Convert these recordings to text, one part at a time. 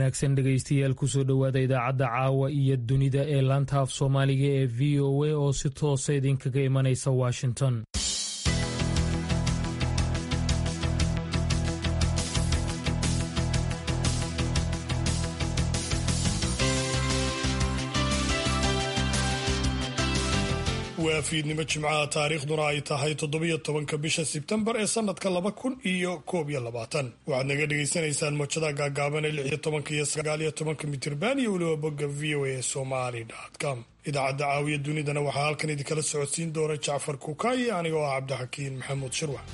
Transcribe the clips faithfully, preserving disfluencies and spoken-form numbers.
wanaagsan dhegaystayaal kusoo dhowaada idaacadda caawa iyo dunida ee laanta af soomaaliga ee v o a oo si toosa idinkaga imanaysa washington. waa fiidnimo jimcaha taariikhduna ay tahay toddobiyo tobanka bisha sebtembar ee sanadka laba kun iyo koob iyo labaatan waxaad naga dhegaysanaysaan mojada gaagaaban ee lix iyo tobanka iyo sagaal iyo tobanka mitirban iyo weliba bogga v o a somali com. idaacadda caawiya dunidana waxaa halkan idinkala socodsiin doona jacfar kuukaayi anigoo ah cabdixakiin maxamuud shirwax.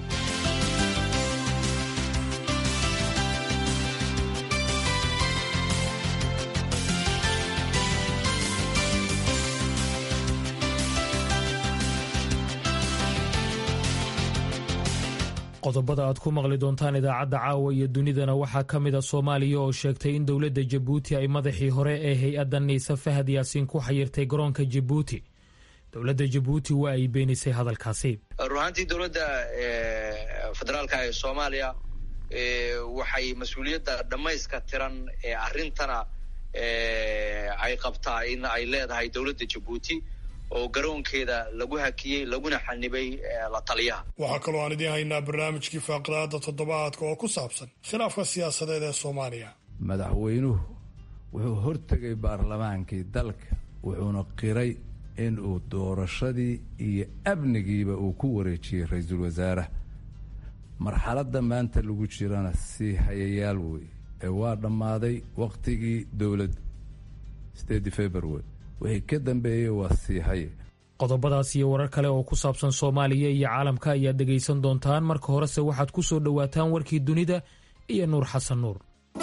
qodobada aad ku maqli doontaan idaacadda caawa iyo dunidana waxaa ka mid a Soomaaliya oo sheegtay in dowladda Jabuuti ay madaxii hore ee hay-adda Niisa Fahad Yaasiin ku xayirtay garoonka Jabuuti. dowladda Jabuuti waa ay beenisay hadalkaasi. ruuxantii dowladda federaalka ee Soomaaliya waxay mas'uuliyadda dhamayska tiran ee arrintana ay qabtaa in ay leedahay dowladda Jabuuti oo garoonkeeda lagu hakiyey laguna xanibay la taliyaha. waxaa kaloo aan idiin haynaa barnaamijkii faaqraada toddobaadka oo ku saabsan khilaafka siyaasadeed ee Soomaaliya. madaxweynuhu wuxuu hortegay baarlamaankii dalka wuxuuna qiray in uu doorashadii iyo amnigiiba uu ku wareejiyey ra-iisul wasaaraha. marxaladda maanta lagu jirana si hayayaal wey ee waa dhammaaday wakhtigii dowladda sideedii february wixii ka dambeeyey waa sii haye. qodobadaas iyo warar kale oo ku saabsan Soomaaliya iyo caalamka ayaad dhegaysan doontaan. marka horese waxaad ku soo dhowaataan warkii dunida iyo Nuur Xasan Nuur.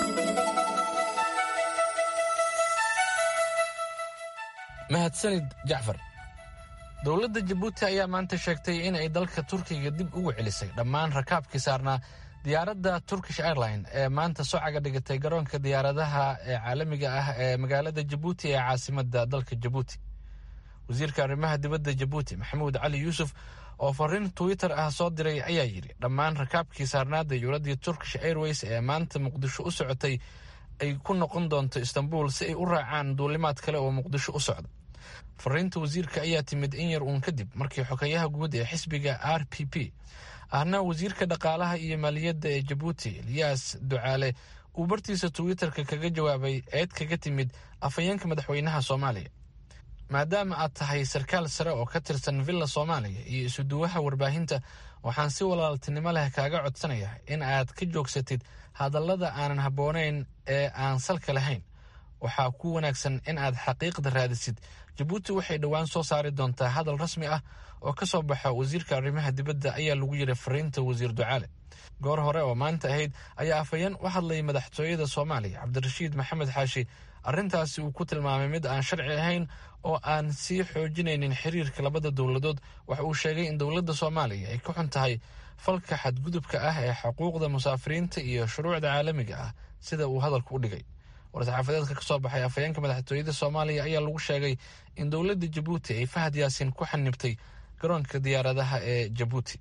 mahadsanid Jacfar. dowladda Jabuuti ayaa maanta sheegtay in ay dalka Turkiga dib ugu celisay dhammaan rakaabkii saarnaa diyaaradda Turkish Airlines ee maanta socaga dhigatay garoonka diyaaradaha ee caalamiga ah ee magaalada Jabuuti ee caasimadda dalka Jabuuti. wasiirka arrimaha dibadda Jabuuti Maxamuud Cali Yuusuf oo fariin Twitter ah soo diray ayaa yiri dhammaan rakaabkii saarnaa diyaaradda Turkish Airways ee maanta Muqdisho u socotay ay ku noqon doonto Istanbul si ay u raacaan duulimaad kale oo Muqdisho u socda. fariinta wasiirka ayaa timid in yar uun kadib markii xogayaha guud ee xisbiga R P P ahna wasiirka dhaqaalaha iyo maaliyadda ee Jabuuti Ilyas Ducaale uu bartiisa Twitterka kaga jawaabay eed kaga timid afhayeenka madaxweynaha Soomaaliya. maadaama aad tahay sarkaal sare oo ka tirsan Villa Soomaaliya iyo isuduwaha warbaahinta waxaan si walaaltinimo leh kaaga codsanayaa in aad ka joogsatid hadallada aanan habboonayn ee aan salka lahayn. waxaa ku wanaagsan in aad xaqiiqda raadisid. Jabuuti waxay dhowaan soo saari doontaa hadal rasmi ah oo ka soo baxa wasiirka arrimaha dibadda ayaa lagu yiri fariinta wasiir Ducaale. goor hore oo maanta ahayd ayaa afhayeen u hadlay madaxtooyada Soomaaliya Cabdirashiid Maxamed Xaashi arrintaasi uu ku tilmaamay mid aan sharci ahayn oo aan sii xoojinaynin xiriirka labada dowladood. waxa uu sheegay in dowladda Soomaaliya ay ka xun tahay falka xadgudubka ah ee xuquuqda musaafiriinta iyo shuruucda caalamiga ah sida uu hadalku u dhigay. war-saxaafadeedka ka soo baxay afhayeenka madaxtooyada Soomaaliya ayaa lagu sheegay in dowladda Jabuuti ay Fahad Yaasiin ku xanibtay garoonka diyaaradaha ee Jabuuti.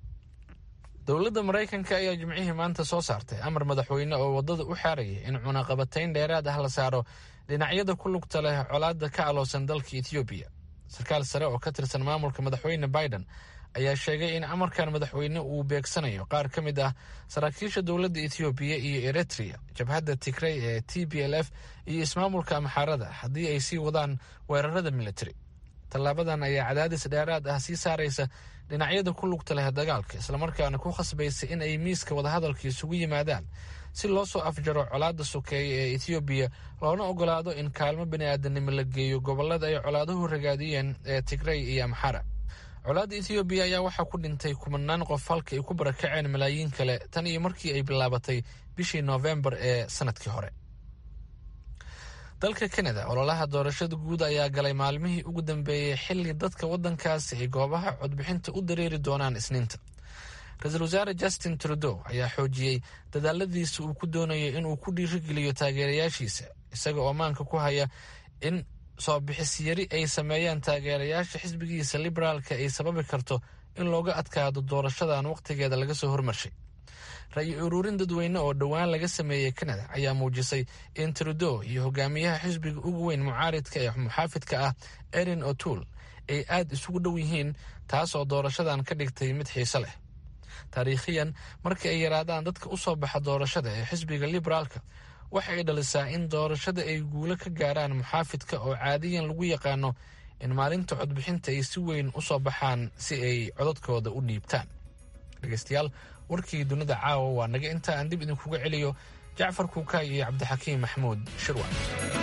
dowladda Mareykanka ayaa jimcihii maanta soo saartay amar madaxweyne oo wadada u xaarayay in cunaqabatayn dheeraad ah la saaro dhinacyada ku lugta leh colaadda ka aloosan dalka Ethiopia. sarkaal sare oo ka tirsan maamulka madaxweyne Biden ayaa sheegay in amarkan madaxweyne uu beegsanayo qaar ka mid ah saraakiisha dowladda Ethiopia iyo Eritrea, jabhadda Tigray ee T P L F iyo ismaamulka Amxaarada haddii ay sii wadaan weerarada military. tallaabadan ayaa cadaadis dheeraad ah sii saaraysa dhinacyada ku lugta leh dagaalka islamarkaana ku khasbaysa in ay miiska wadahadalka isugu yimaadaan si loo soo afjaro colaadda sokeeye ee Ethiopia loona ogolaado in kaalmo bini'aadanimo la geeyo gobollada ay colaaduhu ragaadiyeen ee Tigray iyo Amxaara. colaadda Ethiopia ayaa waxaa ku dhintay kumanaan qof halka ay ku barakaceen malaayiin kale tan iyo markii ay bilaabatay bishii November ee sanadkii hore. dalka Canada ololaha doorashada guud ayaa galay maalmihii ugu dambeeyay xilli dadka waddankaasi ay goobaha codbixinta u dareeri doonaan Isniinta. ra-iisul wasaare Justin Trudeau ayaa xoojiyey dadaaladiisa uu ku doonayo inuu ku dhiirigeliyo taageerayaashiisa isaga oo maanka ku haya in soo bixis yari ay sameeyaan taageerayaasha xisbigiisa liberaalka ay sababi karto in looga adkaado doorashadan waqtigeeda laga soo hormarshay. ra-yi ururin dadweyne oo dhowaan laga sameeyey canada ayaa muujisay in trudeau iyo hogaamiyaha xisbiga ugu weyn mucaaridka ee muxaafidka ah erin o'toole ay aad isugu dhow yihiin taas oo doorashadan ka dhigtay mid xiise leh. taariikhiyan marka ay yaraadaan dadka u soo baxa doorashada ee xisbiga liberaalka waxa ay dhalisaa in doorashada ay guulo ka gaaraan muxaafidka oo caadiyan lagu yaqaano in maalinta codbixinta ay si weyn u soo baxaan si ay codadkooda u dhiibtaan. dhegeystayaal, warkii dunida caawa waa naga inta aan dib idinkuga celiyo jacfar kuukaay iyo cabdixakiim maxamuud shirwac.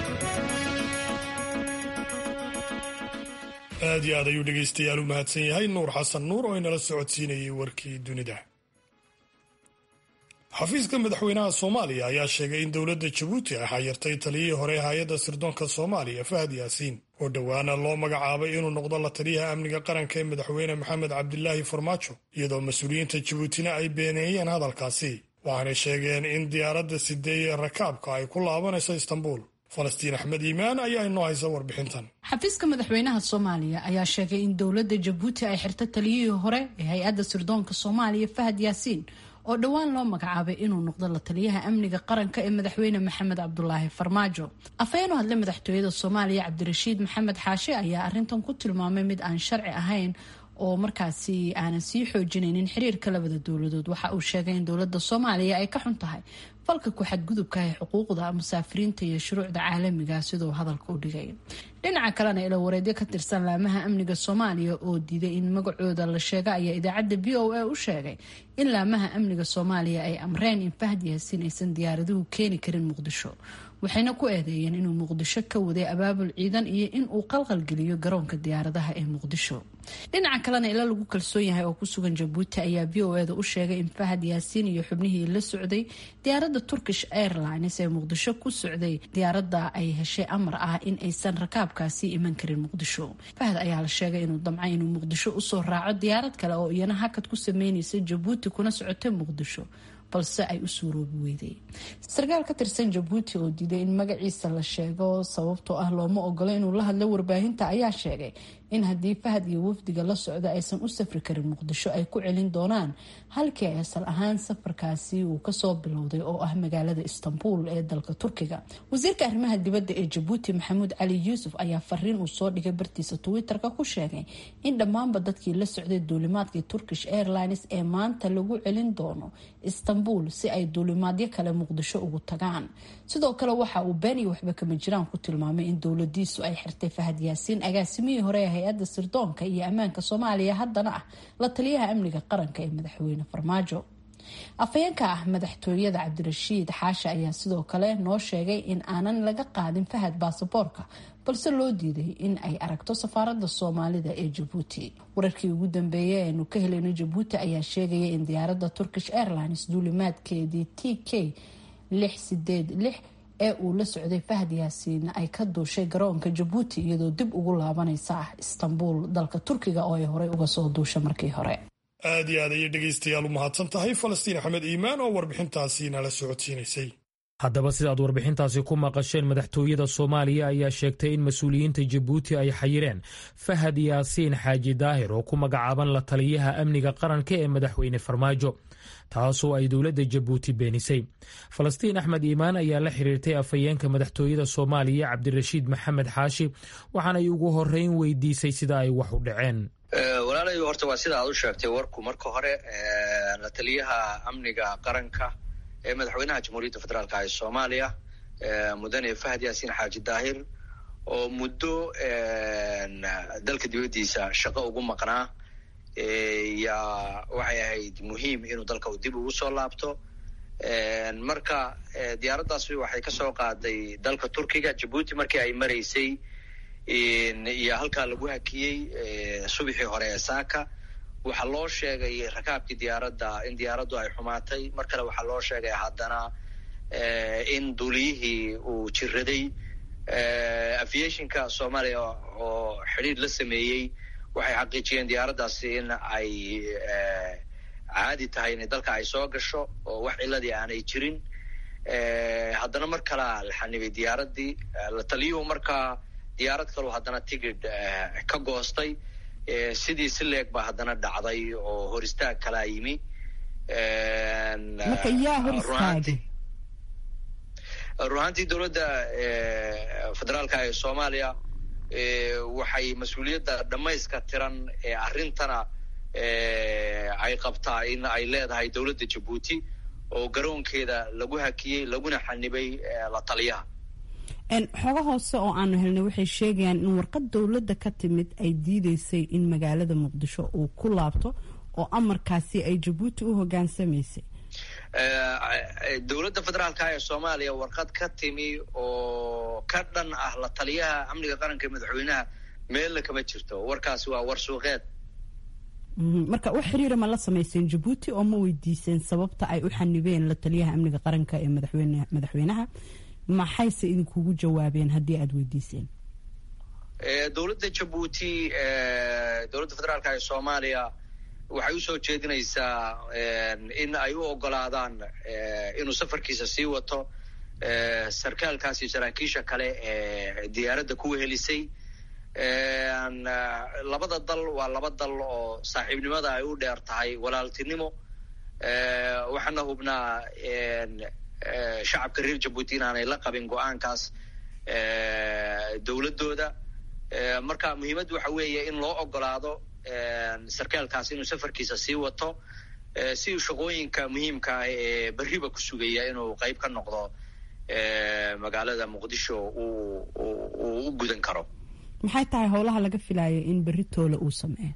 aad iyo aad ayuu dhegaystayaal u mahadsan yahay nuur xasan nuur oo inala socodsiinayay warkii dunida. xafiiska madaxweynaha soomaaliya ayaa sheegay in dowladda jabuuti ay xayirtay taliyihii hore hay-adda sirdoonka soomaaliya fahad yaasiin oo dhowaana loo magacaabay inuu noqdo la taliyaha amniga qaranka ee madaxweyne maxamed cabdilaahi farmaajo, iyadoo mas-uuliyiinta jabuutina ay beeneeyeen hadalkaasi, waxaanay sheegeen in diyaaradda sideeye rakaabka ay ku laabanayso istanbuul. falastiin axmed iimaan ayaa inoo haysa warbixintan. xafiiska madaxweynaha soomaaliya ayaa sheegay in dowladda jabuuti ay xirtay taliyihii hore ee hay-adda sirdoonka soomaaliya fahad yaasiin oo dhowaan loo magacaabay inuu noqdo la taliyaha amniga qaranka ee madaxweyne maxamed cabdulaahi farmaajo. afhayeen u hadlay madaxtooyada soomaaliya cabdirashiid maxamed xaashi ayaa arintan ku tilmaamay mid aan sharci ahayn oo markaasi aanan sii xoojinaynin xiriirka labada dowladood. waxa uu sheegay in dowladda soomaaliya ay ka xun tahay falka ku-xadgudubka ee xuquuqda musaafiriinta iyo shuruucda caalamiga siduu hadalka u dhigay. dhinaca kalena ilo wareedyo ka tirsan laamaha amniga soomaaliya oo diiday in magacooda la sheega ayaa idaacadda b o a u sheegay in laamaha amniga soomaaliya ay amreen in fahad yaasiin aysan diyaaraduhu keeni karin muqdisho, waxayna ku eedeeyeen inuu muqdisho ka waday abaabul ciidan iyo in uu qalqalgeliyo garoonka diyaaradaha ee muqdisho. dhinaca kalena ila lagu kalsoon yahay oo ku sugan jabuuti ayaa v o eda u sheegay in fahad yaasiin iyo xubnihii la socday diyaaradda turkish airlines ee muqdisho ku socday diyaaradda ay heshay amar ah in aysan rakaabkaasi iman karin muqdisho. fahad ayaa la sheegay inuu damcay inuu muqdisho usoo raaco diyaarad kale oo iyana hakad ku sameynaysa jabuuti kuna socotay muqdisho, balse ay u suuroobi weyday. sarkaal ka tirsan jabuuti oo diiday in magaciisa la sheego sababtoo ah looma ogola inuu la hadlo warbaahinta ayaa sheegay in haddii fahad iyo wafdiga la socda aysan u safri karin muqdisho ay ku celin doonaan halkii ay asal ahaan safarkaasi uu kasoo bilowday oo ah magaalada istanbul ee dalka turkiga. wasiirka arrimaha dibadda ee jabuuti maxamuud cali yuusuf ayaa fariin uu soo dhigay bartiisa twitter-ka ku sheegay in dhammaanba dadkii la socday duulimaadkii turkish airlines ee maanta lagu celin doono istanbul si ay duulimaadyo kale muqdisho ugu tagaan. sidoo kale waxa uu been iyo waxba kama jiraan ku tilmaamay in dowladiisu ay xirtay fahad yaasiin agaasimihii hore ee hay-adda sirdoonka iyo ammaanka soomaaliya haddana ah la taliyaha amniga qaranka ee madaxweyne farmaajo. afhayeenka ah madaxtooyada cabdirashiid xaashi ayaa sidoo kale noo sheegay in aanan laga qaadin fahad baasaboorka balse loo diiday in ay aragto safaaradda soomaalida ee jabuuti. wararkii ugu dambeeyay eenu ka helayno jabuuti ayaa sheegaya in diyaaradda turkish airlines duulimaadkeedii t k lix sideed lix ee uu la socday fahad yaasiin ay ka duushay garoonka jabuuti iyadoo dib ugu laabanaysa ah istanbul dalka turkiga oo ay horey uga soo duushay markii hore. aad iyo aad ayay dhegaystayaal u mahadsan tahay falastiin axmed iimaan oo warbixintaasi nala socodsiinaysay. haddaba sidaad warbixintaasi ku maqasheen, madaxtooyada soomaaliya ayaa sheegtay in mas-uuliyiinta jabuuti ay xayireen fahad yaasiin xaaji daahir oo ku magacaaban la taliyaha amniga qaranka ee madaxweyne farmaajo, taasoo ay dowladda jabuuti beenisay. falastiin axmed iimaan ayaa la xiriirtay afhayeenka madaxtooyada soomaaliya cabdirashiid maxamed xaashi waxaanay ugu horeyn weydiisay sida ay wax u dhaceen. walaalayo horta waa sida aad u sheegtay warku. marka hore la taliyaha amniga qaranka ee madaxweynaha jamhuuriyadda federaalka ee soomaaliya mudane fahad yaasiin xaaji daahir oo muddo dalka dibaddiisa shaqo ugu maqnaa yaa waxay ahayd muhiim inuu dalka dib ugu soo laabto. marka diyaaraddaasi waxay ka soo qaaday dalka turkiga jabuuti markii ay maraysay iyo halkaa lagu hakiyey subaxii hore ee saaka. waxaa loo sheegay rakaabkii diyaaradda in diyaaraddu ay xumaatay. mar kale waxaa loo sheegay haddana in duuliyihii uu jiraday. aviationka soomaaliya oo xidhiir la sameeyey waxay xaqiijiyeen diyaaraddaasi in ay caadi tahay in dalka ay soo gasho oo wax ciladii aanay jirin. haddana mar kalea la xanibay diyaaraddii. la taliyuhu markaa diyaarad kaleu haddana tigidh ka goostay. sidii si leeg baa haddana dhacday oo hor istaag kalaa yimi. marka yaa hor istaagay runaantii dowladda federaalka ee soomaaliya waxay mas-uuliyadda dhamayska tiran ee arrintana ay qabtaa in ay leedahay dowladda jabuuti oo garoonkeeda lagu hakiyey laguna xanibay la taliyaha xogo hoose oo aanu helnay waxay sheegayaan in warqad dowladda ka timid ay diideysay in magaalada muqdisho uu ku laabto oo amarkaasi ay jabuuti u hogaansamaysay dowladda federaalka ee soomaaliya warqad ka timi oo ka dhan ah la taliyaha amniga qaranka ee madaxweynaha meelna kama jirto warkaasi waa war suuqeed marka wax xiriira ma la samayseen jabuuti oo ma weydiiseen sababta ay u xanibeen la taliyaha amniga qaranka ee madaxweyne madaxweynaha maxayse idinkugu jawaabeen haddii aada weydiiseen dowladda jabuuti dowladda federaalka ee soomaaliya waxay usoo jeedinaysaa in ay u ogolaadaan inuu safarkiisa sii wato sarkaalkaasi saraakiisha kale ee diyaaradda ku helisay labada dal waa laba dal oo saaxiibnimada ay u dheer tahay walaaltinimo waxaana hubnaa shacabka reer jabuuti inaanay la qabin go-aankaas dowladdooda marka muhiimaddu waxa weeye in loo ogolaado sarkaalkaas inuu safarkiisa sii wato si shaqooyinka muhiimka ah ee berriba ku sugaya inuu qayb ka noqdo magaalada muqdisho uu uu u gudan karo maxay tahay howlaha laga filayo in berritoola uu sameeyo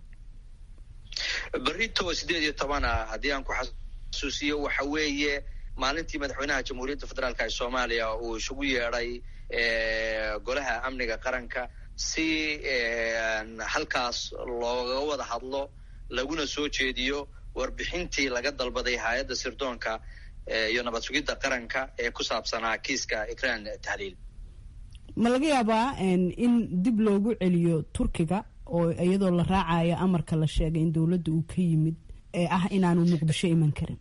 berrito sideed iyo tobana haddii aan ku xasuusiyo waxa weeye maalintii madaxweynaha jamhuuriyadda federaalka ee soomaaliya uu isugu yeedhay golaha amniga qaranka si halkaas looga wada hadlo laguna soo jeediyo warbixintii laga dalbaday hay-adda sirdoonka iyo nabad sugidda qaranka ee ku saabsanaa kiiska ikraan tahliil ma laga yaabaa in dib loogu celiyo turkiga oo iyadoo la raacayo amarka la sheegay in dowladda uu ka yimid ee ah inaanu muqdisho iman karin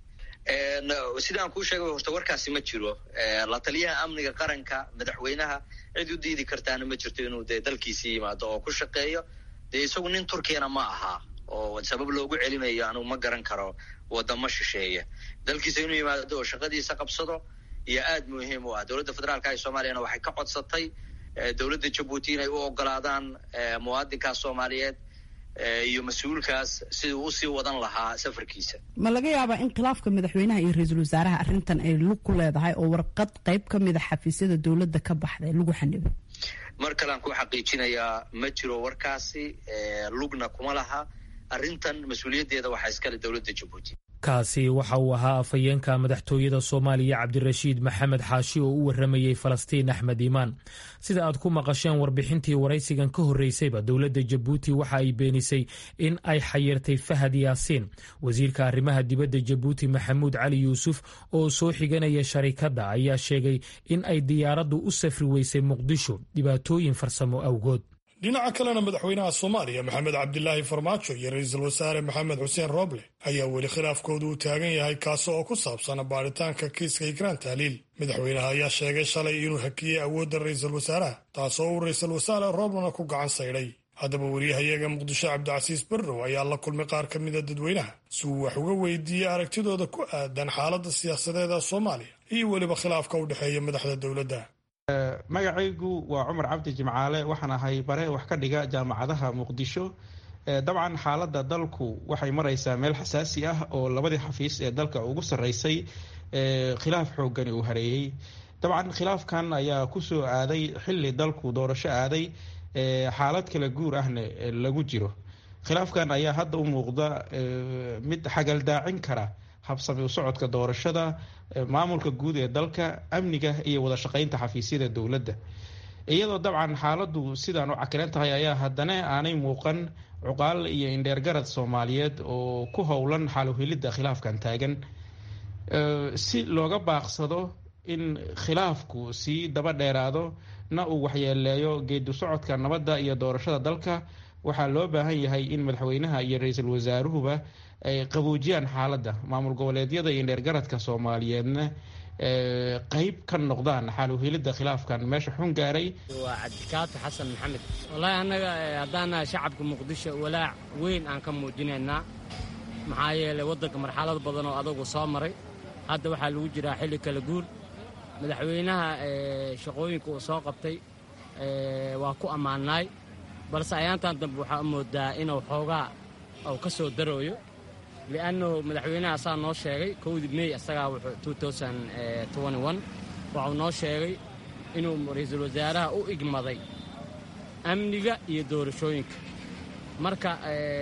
sidaan kuu sheegay horta warkaasi ma jiro la taliyaha amniga qaranka madaxweynaha cid u diidi kartaana ma jirto inuu dee dalkiisii yimaado oo ku shaqeeyo dee isagu nin turkiyana ma aha oo sabab loogu celinayo anugu ma garan karo wadamo shisheeye dalkiisa inuu yimaado oo shaqadiisa qabsado iyo aada muhiim u ah dowladda federaalka ee soomaaliyana waxay ka codsatay dowladda jabuuti inay u ogolaadaan muwaadinkaas soomaaliyeed iyo mas-uulkaas siduu usii wadan lahaa safarkiisa ma laga yaabaa in khilaafka madaxweynaha iyo ra-iisul wasaaraha arrintan ay lug ku leedahay oo warqad qayb ka mid a xafiisyada dowladda ka baxday lagu xanibay mar kalean ku xaqiijinayaa ma jiro warkaasi lugna kuma laha arrintan mas-uuliyaddeeda waxaa iskale dowladda jabuuti kaasi waxa uu ahaa afhayeenka madaxtooyada soomaaliya cabdirashiid maxamed xaashi oo u waramayey falastiin axmed iimaan sida aad ku maqasheen warbixintii waraysigan ka horreysayba dowladda jabuuti waxa ay beenisay in ay xayirtay fahad yaasiin wasiirka arrimaha dibadda jabuuti maxamuud cali yuusuf oo soo xiganaya sharikadda ayaa sheegay in ay diyaaraddu u safri weysay muqdisho dhibaatooyin farsamo awgood dhinaca kalena madaxweynaha soomaaliya maxamed cabdilaahi farmaajo iyo ra-iisul wasaare maxamed xuseen rooble ayaa weli khilaafkoodu uu taagan yahay kaasi oo ku saabsan baaritaanka kiiska ikraan tahliil madaxweynaha ayaa sheegay shalay inuu hakiyey awoodda ra-iisul wasaaraha taasoo uu ra-iisul wasaare rooblena ku gacan saydhay haddaba wariyahayaga muqdisho cabdicasiis barrow ayaa la kulmay qaar ka mida dadweynaha si uu wax uga weydiiyey aragtidooda ku aadan xaaladda siyaasadeeda soomaaliya iyo weliba khilaafka u dhexeeya madaxda dowladda magacaygu waa cumar cabdi jimcaale waxaan ahay bare wax ka dhiga jaamacadaha muqdisho dabcan xaaladda dalku waxay maraysaa meel xasaasi ah oo labadii xafiis ee dalka ugu sarreysay khilaaf xoogani uu hareeyey dabcan khilaafkan ayaa kusoo aaday xilli dalku doorasho aaday xaalad kala guur ahna lagu jiro khilaafkan ayaa hadda u muuqda mid xagaldaacin kara habsami u socodka doorashada maamulka guud ee dalka amniga iyo wada shaqaynta xafiisyada dowladda iyadoo dabcan xaaladdu sidaan u cakiran tahay ayaa haddana aanay muuqan cuqaal iyo indheergarad soomaaliyeed oo ku howlan xaaluhelidda khilaafkan taagan si looga baaqsado in khilaafku sii daba dheeraado na uu waxyeeleeyo geedu socodka nabadda iyo doorashada dalka waxaa loo baahan yahay in madaxweynaha iyo ra-iisul wasaaruhuba ay qaboojiyaan xaaladda maamul goboleedyada iyo dheergaradka soomaaliyeedna qeyb ka noqdaan xaaluhelidda khilaafkan meesha xun gaaray. waa cabdikaato xasan maxamed wallaahi annaga haddaana shacabka muqdisho walaac weyn aan ka muujinaynaa maxaa yeelay waddanka marxalad badan oo adagu soo maray hadda waxaa lagu jiraa xilli kala guur madaxweynaha shaqooyinka uu soo qabtay waa ku ammaannaay balse ayaantan dambe waxaa moodaa inuu xoogaa uu ka soo darooyo li'annahu madaxweynaha asaa noo sheegay kowdii mey asagaa waxuu noo sheegay inuu ra'iisul wasaaraha u igmaday amniga iyo doorashooyinka marka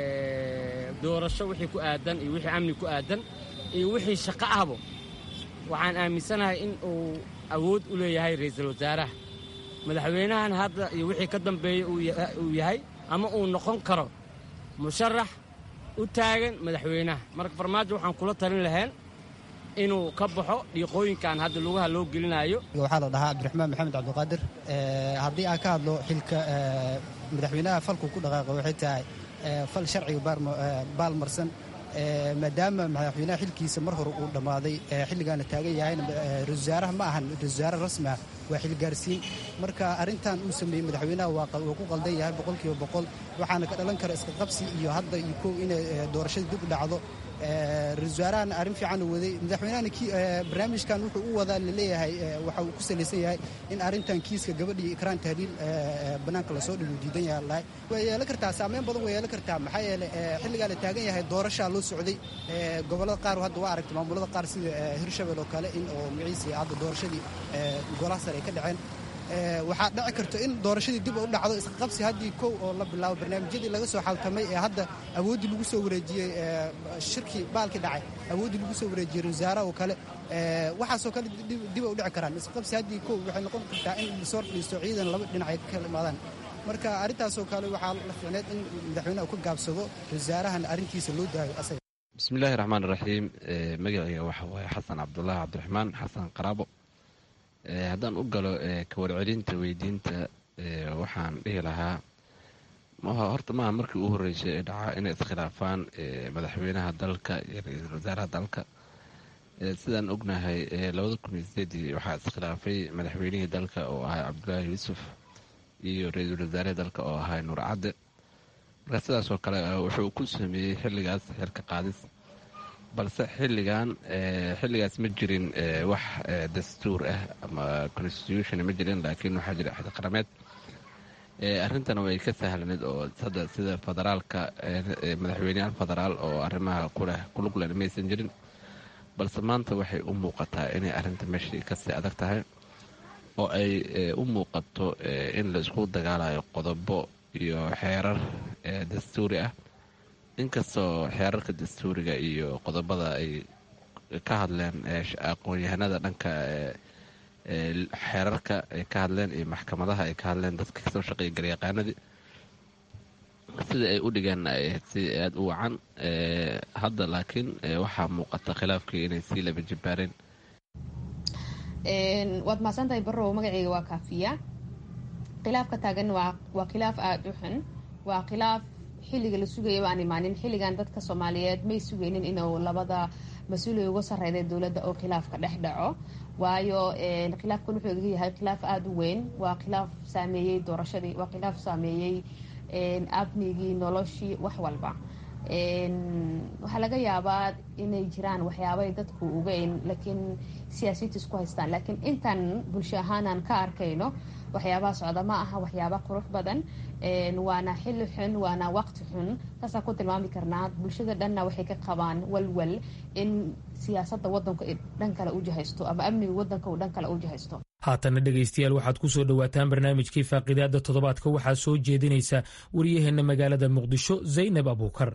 doorasho wixii ku aadan iyo wixii amni ku aadan iyo wixii shaqo ahbo waxaan aaminsanahay in uu awood u leeyahay ra'iisul wasaaraha madaxweynahan hadda iyo wixii ka dambeeya uu yahay ama uu noqon karo musharax u taagan madaxweynaha marka farmaajo waxaan kula talin lahayn inuu ka baxo dhiiqooyinkan hadda lugaha loo gelinayo waxaa la dhahaa cabdiraxmaan maxamed cabdiqaadir haddii aan ka hadlo xilka madaxweynaha falku ku dhaqaaqo waxay tahay fal sharciga baalmarsan maadaama madaxweynaha xilkiisa mar hore uu dhammaaday xilligaana taagan yahayna ra-iisul wasaaraha ma ahan ra-iisul wasaare rasmi ah waa xilgaarsiin marka arrintan uu sameeyey madaxweynaha waa ku qaldan yahay boqolkiiba boqol waxaana ka dhalan kara iska qabsi iyo hadda iyo kow inay doorashada dib u dhacdo ra-iisul wasaarahana arrin fiican uu waday madaxweynahana barnaamijkan wuxuu u wadaa laleeyahay waxa uu ku salaysan yahay in arrintan kiiska gabadhii ikraan tahliil bannaanka lasoo dhigo diidan yahay lahay way yeelan kartaa saameyn badan way yeelan kartaa maxaa yeelay xilligaa la taagan yahay doorashaa loo socday gobollada qaar hadda waa aragtay maamulada qaar sida hirshabelle oo kale in oo magaciisa hadda doorashadii golaha sare ay ka dhaceen waxaa dhici karto in doorashadii dib u dhacdo isqabsi haddii kow oo la bilaabo barnaamijyadii laga soo xaltamay ee hadda awooddii lagu soo wareejiyey shirkii baalkii dhacay awooddii lagu soo wareejiyey wasaaraha oo kale waxaasoo kale dib u dhici karaan isqabsi haddii kow waxay noqon kartaa in lasoo fadhiisto ciidan laba dhinac ay ka kala imaadaan marka arrintaasoo kale waxaa la fiicneed in madaxweynaha uu ka gaabsado wasaarahan arrintiisa loo daayo asaga bismillahi raxmaan raxiim magacayga waxa waaye xasan cabdulaahi cabdiraxmaan xasan qaraabo haddaan u galo ka warcelinta weydiinta waxaan dhihi lahaa horta maaha markii ugu horreysay ee dhacaa inay iskhilaafaan madaxweynaha dalka iyo ra-iisul wasaaraha dalka sidaan ognahay labada kun iyo sideedii waxaa iskhilaafay madaxweynihii dalka oo ahay cabdulaahi yuusuf iyo ra-iisul wasaarihii dalka oo ahay nuur cadde marka sidaasoo kale wuxuu ku sameeyey xilligaas xilka qaadis balse xilligan xilligaas ma jirin wax dastuur ah ama constitution ma jirin laakiin waxaa jira axdi qarameed arrintana way ka sahlaneed oo hadda sida federaalka madaxweyneyaal federaal oo arrimaha kuleh kuluglen maysan jirin balse maanta waxay u muuqataa inay arrinta meeshii kasii adag tahay oo ay u muuqato in la isku dagaalayo qodobo iyo xeerar dastuuri ah inkastoo xeerarka dastuuriga iyo qodobada ay ka hadleen aqoon-yahanada dhanka xeerarka ay ka hadleen iyo maxkamadaha ay ka hadleen dadka kasoo shaqeeya garyaqaanadii sida ay u dhigeen ay ahayd si aada u wacan hadda laakiin waxaa muuqata khilaafkii inay sii laba jibaareen waad mahadsantahay barrow magaceyga waa kaafiya khilaafka taagan waa khilaaf aada u xun waa khilaaf xilliga la sugaya baan imaanin xilligan dadka soomaaliyeed may sugaynin inuu labada mas-uuliya uga sareyda dowladda oo khilaafka dhex dhaco waayo khilaafkan wuxuu iga yahay khilaaf aada u weyn waa khilaaf saameeyey doorashadii waa khilaaf saameeyey amnigii noloshii wax walba waxaa laga yaabaa inay jiraan waxyaabay dadku ugeyn laakiin siyaasiyiinta isku haystaan laakiin intaan bulsho ahaanaan ka arkayno waxyaabaha socda ma aha waxyaaba qurux badan waana xilli xun waana waqti xun saasaan ku tilmaami karnaa bulshada dhanna waxay ka qabaan walwal in siyaasadda wadanku dhan kale u jahaysto ama amniga wadanka uu dhan kale u jahaysto haatana dhegaystayaal waxaad ku soo dhowaataan barnaamijkii faaqidaada toddobaadka waxaa soo jeedinaysa wariyaheenna magaalada muqdisho zaynab abuukar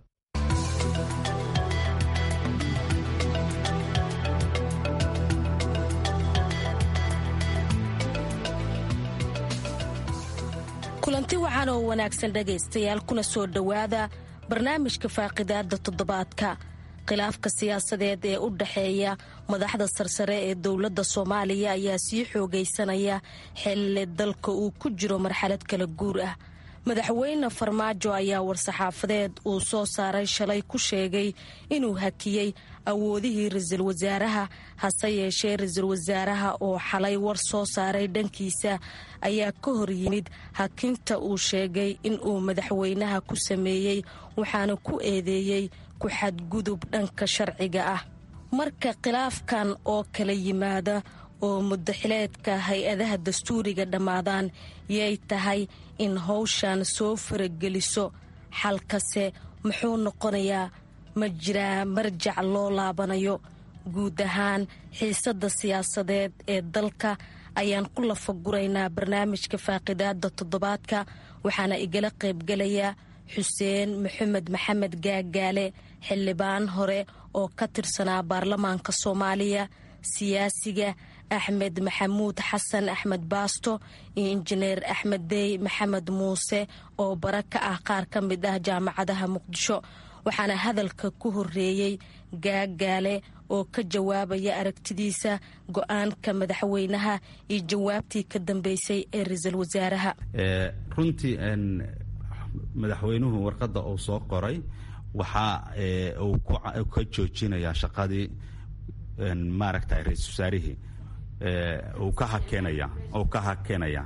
kulanti wacan oo wanaagsan dhegaystayaal kuna soo dhowaada barnaamijka faaqidaada toddobaadka khilaafka siyaasadeed ee u dhaxeeya madaxda sarsare ee dowladda soomaaliya ayaa sii xoogaysanaya xilli dalka uu ku jiro marxalad kala guur ah madaxweyne farmaajo ayaa war-saxaafadeed uu soo saaray shalay ku sheegay inuu hakiyey awoodihii ra-iisul wasaaraha hase yeeshee ra-iisul wasaaraha oo xalay war soo saaray dhankiisa ayaa ka hor yimid hakinta uu sheegay inuu madaxweynaha ku sameeyey waxaana ku eedeeyey ku xadgudub dhanka sharciga ah marka khilaafkan oo kala yimaada oo muddaxileedka hay-adaha dastuuriga dhammaadaan yay tahay in howshan soo farageliso xalkase muxuu noqonayaa ma jiraa marjac loo laabanayo guud ahaan xiisadda siyaasadeed ee dalka ayaan ku lafaguraynaa barnaamijka faaqidaada toddobaadka waxaana igala qaybgelaya xuseen maxamed maxamed gaagaale xildhibaan hore oo ka tirsanaa baarlamaanka soomaaliya siyaasiga axmed maxamuud xasan axmed baasto iyo injineer axmed dey maxamed muuse oo bara ka ah qaar ka mid ah jaamacadaha muqdisho waxaana hadalka ku horeeyey gaagaale oo ka jawaabaya aragtidiisa go-aanka madaxweynaha iyo jawaabtii ka dambeysay ee ra-iisul wasaaraha runtii madaxweynuhu warqadda uu soo qoray waxa uu ka joojinayaa shaqadii maaragtay ra-iisul wasaarihii uu ka hakenaya uu ka hakenaya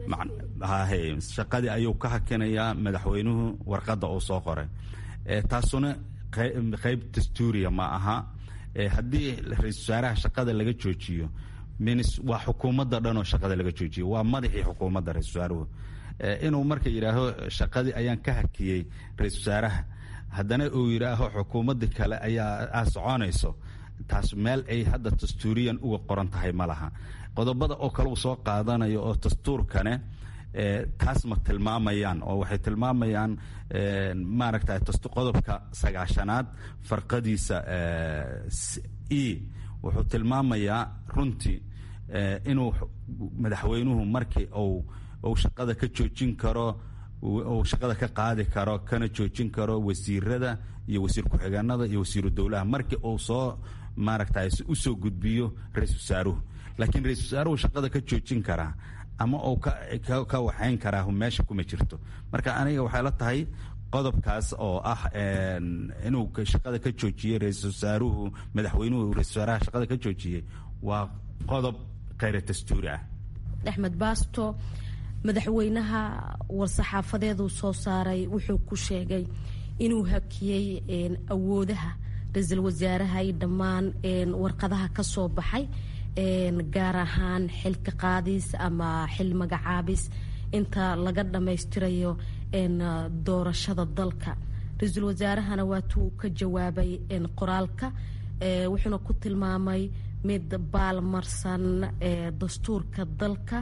shaqadii ayuu ka hakenayaa madaxweynuhu warqadda uu soo qoray taasuna qayb dastuuriya ma aha haddii ra-iisul wasaaraha shaqada laga joojiyo minis waa xukuumadda dhan oo shaqada laga joojiyo waa madaxii xukuumadda ra-isul wasaaruhu inuu marka yidhaaho shaqadii ayaan ka hakiyey ra-iisul wasaaraha haddana uu yidhaaho xukuumadda kale ayaa soconayso taas meel ay hadda dastuuriyan uga qoran tahay ma laha qodobada oo kale uu soo qaadanayo oo dastuurkane taas ma tilmaamayaan oo waxay tilmaamayaan maaragtay qodobka sagaashanaad farqadiisa e wuxuu tilmaamayaa runtii inuu madaxweynuhu markii uu shaqada ka joojin karo uu shaqada ka qaadi karo kana joojin karo wasiirada iyo wasiir ku-xigeenada iyo wasiiru dowlaha markii uu soo maaragtay u soo gudbiyo ra-iisul wasaaruhu laakiin ra-iisul wasaaruhu shaqada ka joojin karaa ama uu ka waxayn karaa meesha kuma jirto marka aniga waxay la tahay qodobkaas oo ah inuu shaqada ka joojiyey ra-iisul wasaaruhu madaxweynuhu ra-isul wasaaraha shaqada ka joojiyey waa qodob kheyr dastuuri ah axmed baasto madaxweynaha war-saxaafadeeduu soo saaray wuxuu ku sheegay inuu hakiyey awoodaha ra-iisul wasaaraha iyo dhammaan warqadaha ka soo baxay gaar ahaan xilka qaadis ama xil magacaabis inta laga dhammaystirayo doorashada dalka ra-iisul wasaarahana waatuu ka jawaabay qoraalka wuxuuna ku tilmaamay mid baalmarsan dastuurka dalka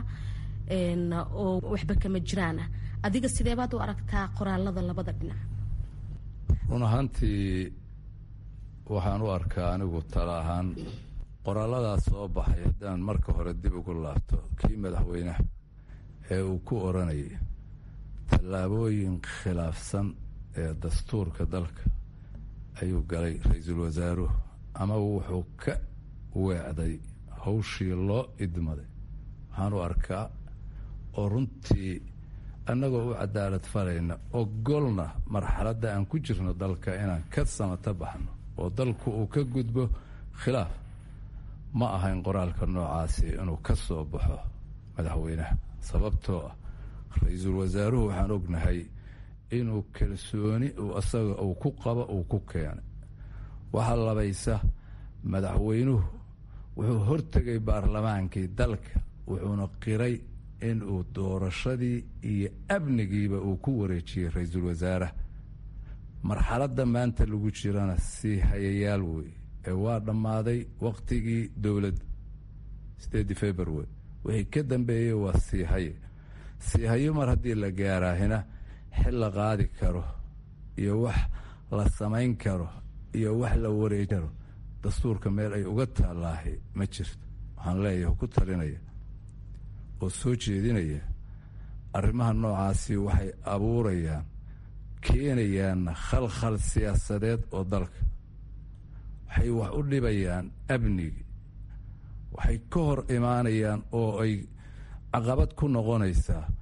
oo waxba kama jiraana adiga sidee baad u aragtaa qoraalada labada dhinac run ahaantii waxaan u arkaa anigu tala ahaan qoraaladaas soo baxay haddaan marka hore dib ugu laabto kii madaxweynaha ee uu ku oranayay tallaabooyin khilaafsan ee dastuurka dalka ayuu galay ra-iisul wasaaruhu ama wuxuu ka weecday hawshii loo idmaday waxaan u arkaa oo runtii annagoo u cadaalad falayna ogolna marxaladda aan ku jirno dalka inaan ka samata baxno oo dalku uu ka gudbo khilaaf ma ahayn qoraalka noocaasi inuu ka soo baxo madaxweynaha sababtoo ah ra-iisul wasaaruhu waxaan ognahay inuu kalsooni uu asaga uu ku qabo uu ku keenay waxaa labaysa madaxweynuhu wuxuu hortegay baarlamaankii dalka wuxuuna qiray inuu doorashadii iyo amnigiiba uu ku wareejiyey ra-iisul wasaaraha marxaladda maanta lagu jirana sii hayayaal wey ee waa dhammaaday wakhtigii dowladda sideedii february wixii ka dambeeyey waa sii haye sii hayo mar haddii la gaaraahina xil la qaadi karo iyo wax la samayn karo iyo wax la wareeji karo dastuurka meel ay uga taallaahay ma jirto waxaan leeyahay ku talinaya oo soo jeedinaya arrimaha noocaasi waxay abuurayaan keenayaan khalkhal siyaasadeed oo dalka waxay wax u dhibayaan amnigi waxay ka hor imaanayaan oo ay caqabad ku noqonaysaa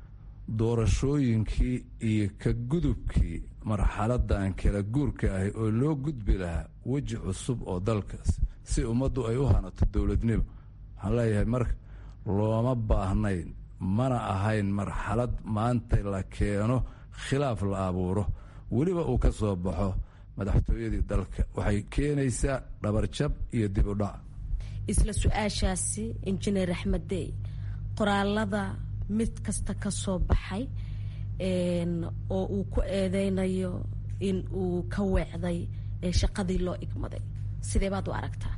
doorashooyinkii iyo ka gudubkii marxaladan kala guurka ahi oo loo gudbi lahaa weji cusub oo dalkaas si ummaddu ay u hanato dowladnimo. waxaan leeyahay marka looma baahnayn mana ahayn marxalad maanta la keeno khilaaf la abuuro weliba uu ka soo baxo madaxtooyadii dalka. waxay keenaysaa dhabarjab iyo dib u dhac. isla su-aashaasi injineer axmed dey, qoraalada mid kasta ka soo baxay oo uu ku eedeynayo in uu ka weecday shaqadii loo igmaday, sidee baad u aragtaa?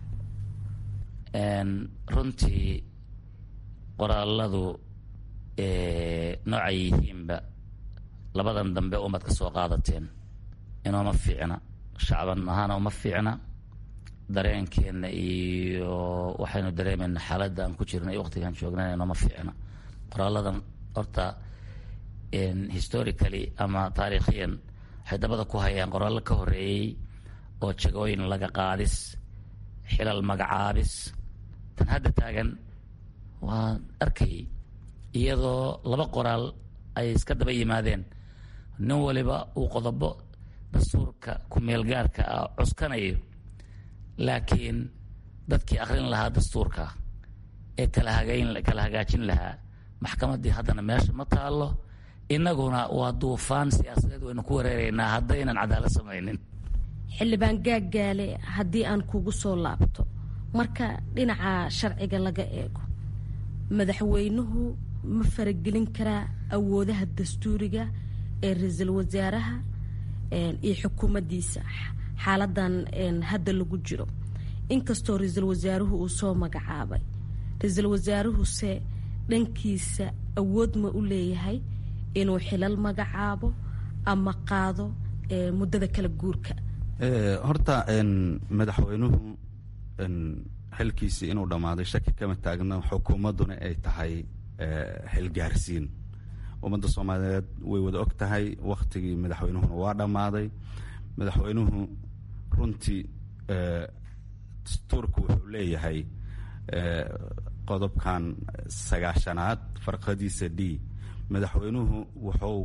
runtii qoraaladu noocay yihiinba labadan dambe umad ka soo qaadateen inooma fiicna, shacban ahaana uma fiicna, dareenkeenna iyo waxaynu dareemayna xaaladda aan ku jirna iyo waqtigaan joognana inooma fiicna. qoraaladan horta historically ama taariikhiyan waxay dabada ku hayaan qoraallo ka horeeyey oo jagooyin laga qaadis, xilal magacaabis. tan hadda taagan waan arkayay iyadoo laba qoraal ay iska daba yimaadeen, nin waliba uu qodobo dastuurka ku-meelgaarka ah cuskanayo, laakiin dadkii akhrin lahaa dastuurka ee kala hagayn kala hagaajin lahaa maxkamaddii haddana meesha ma taallo. innaguna waa duufaan siyaasadeed waynu ku wareeraynaa haddaynan cadaalad samaynin. xildhibaan gaaggaale, haddii aan kugu soo laabto, marka dhinaca sharciga laga eego madaxweynuhu ma faragelin karaa awoodaha dastuuriga ee ra-iisul wasaaraha iyo xukuumaddiisa xaaladan hadda lagu jiro? inkastoo ra-iisul wasaaruhu uu soo magacaabay, ra-iisul wasaaruhuse dhankiisa awood ma u leeyahay inuu xilal magacaabo ama qaado muddada kala guurka? horta madaxweynuhu xilkiisii inuu dhammaaday shaki kama taagno, xukuumadduna ay tahay xilgaarsiin. ummadda soomaaliyeed way wada og tahay wakhtigii madaxweynuhuna waa dhammaaday. madaxweynuhu runtii dastuurku wuxuu leeyahay qodobkan sagaashanaad farqadiisa d, madaxweynuhu wuxuu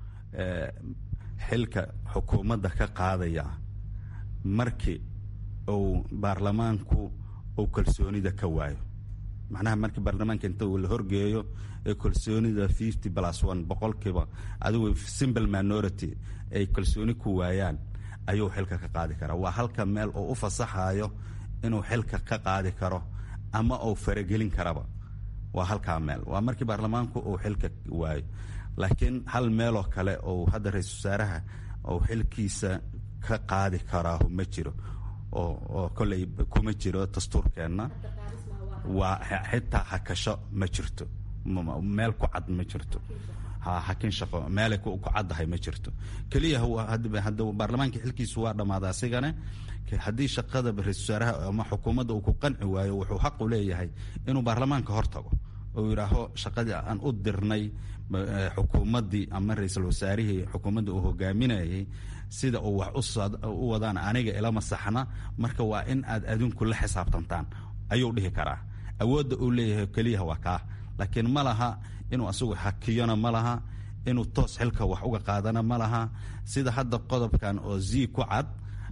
xilka xukuumadda ka qaadayaa markii uu baarlamaanku uu kalsoonida ka waayo. macnaha markii baarlamaanka inta uu la horgeeyo ee kalsoonida fifty plus one boqolkiiba adigu simple minority ay kalsooni ku waayaan ayuu xilka ka qaadi karaa. waa halka meel oo u fasaxayo inuu xilka ka qaadi karo ama uu faragelin karaba, waa halkaa meel. waa markii baarlamaanku uu xilka waayo. laakiin hal meeloo kale oo hadda ra-iisul wasaaraha uu xilkiisa ka qaadi karaahu ma jiro oo kolley kuma jiro dastuurkeenna. waa xitaa hakasho ma jirto, meel ku cad ma jirto, hakin shaqo meelay ku caddahay ma jirto. keliya hadda baarlamaanka xilkiisu waa dhammaadaa asigane. haddii shaqada ra-iisul wasaaraha ama xukuumadda uu ku qanci waayo, wuxuu xaq u leeyahay inuu baarlamaanka hor tago oo yidhaaho shaqadii aan u dirnay xukuumaddii ama ra-iisul wasaarihii xukuumadda uu hogaaminayay sida uu wax u wadaan aniga ilama saxna, marka waa in aad adinku la xisaabtantaan ayuu dhihi karaa. awoodda uu leeyahay keliyaha waa kaa, laakiin ma laha inuu asagu hakiyona ma laha, inuu toos xilka wax uga qaadana ma laha. sida hadda qodobkan oo zii ku cad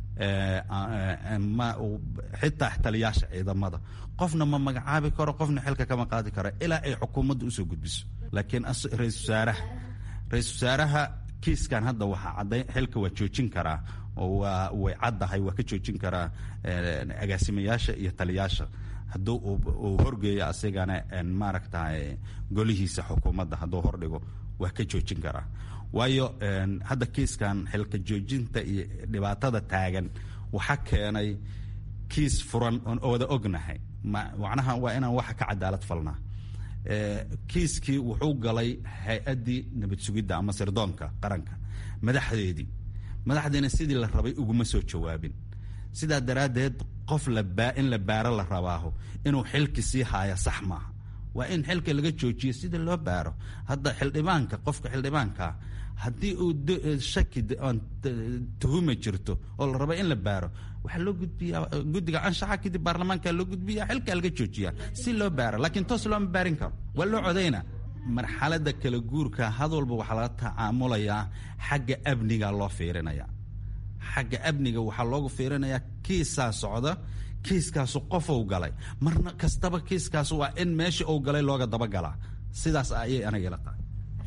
xitaa taliyaasha ciidamada qofna ma magacaabi karo, qofna xilka kama qaadi karo ilaa ay xukuumadda usoo gudbiso. laakiin ra-iisul wasaaraha ra-iisul wasaaraha kiiskan hadda waxaa cadday xilka waa joojin karaa oo waa way caddahay, waa ka joojin karaa agaasimayaasha iyo taliyaasha hadduu uu horgeeyo asigana maaragtay golihiisa xukuumadda hadduu hordhigo waa ka joojin karaa. waayo hadda kiiskan xilka joojinta iyo dhibaatada taagan waxa keenay kiis furan oon wada ognahay. macnaha waa inaan waxa ka cadaalad falnaa. kiiskii wuxuu galay hay-addii nabad sugidda ama sirdoonka qaranka madaxdeedii madaxdiina sidii la rabay uguma soo jawaabin. sidaa daraaddeed qof in la baaro la rabaaho inuu xilki sii haaya sax maaha. waa in xilka laga joojiyo sida loo baaro. hadda xildhibaanka qofka xildhibaankaa haddii uu shaki tuhuma jirto oo la rabo in la baaro, waxaa loo gudbiyaa guddiga anshaxa, kadib baarlamaanka loo gudbiyaa, xilkaa laga joojiyaa si loo baaro. laakiin toos looma baarin karo, waa loo codaynaa. marxaladda kala guurka had walba waxaa laga tacaamulayaa xagga amniga loo fiirinaya xagga amniga waxaa loogu fiirinayaa kiisaa socda kiiskaasu qofow galay marna kastaba kiiskaasu waa in meesha uu galay looga dabagalaa sidaas ayay aniga ila tahay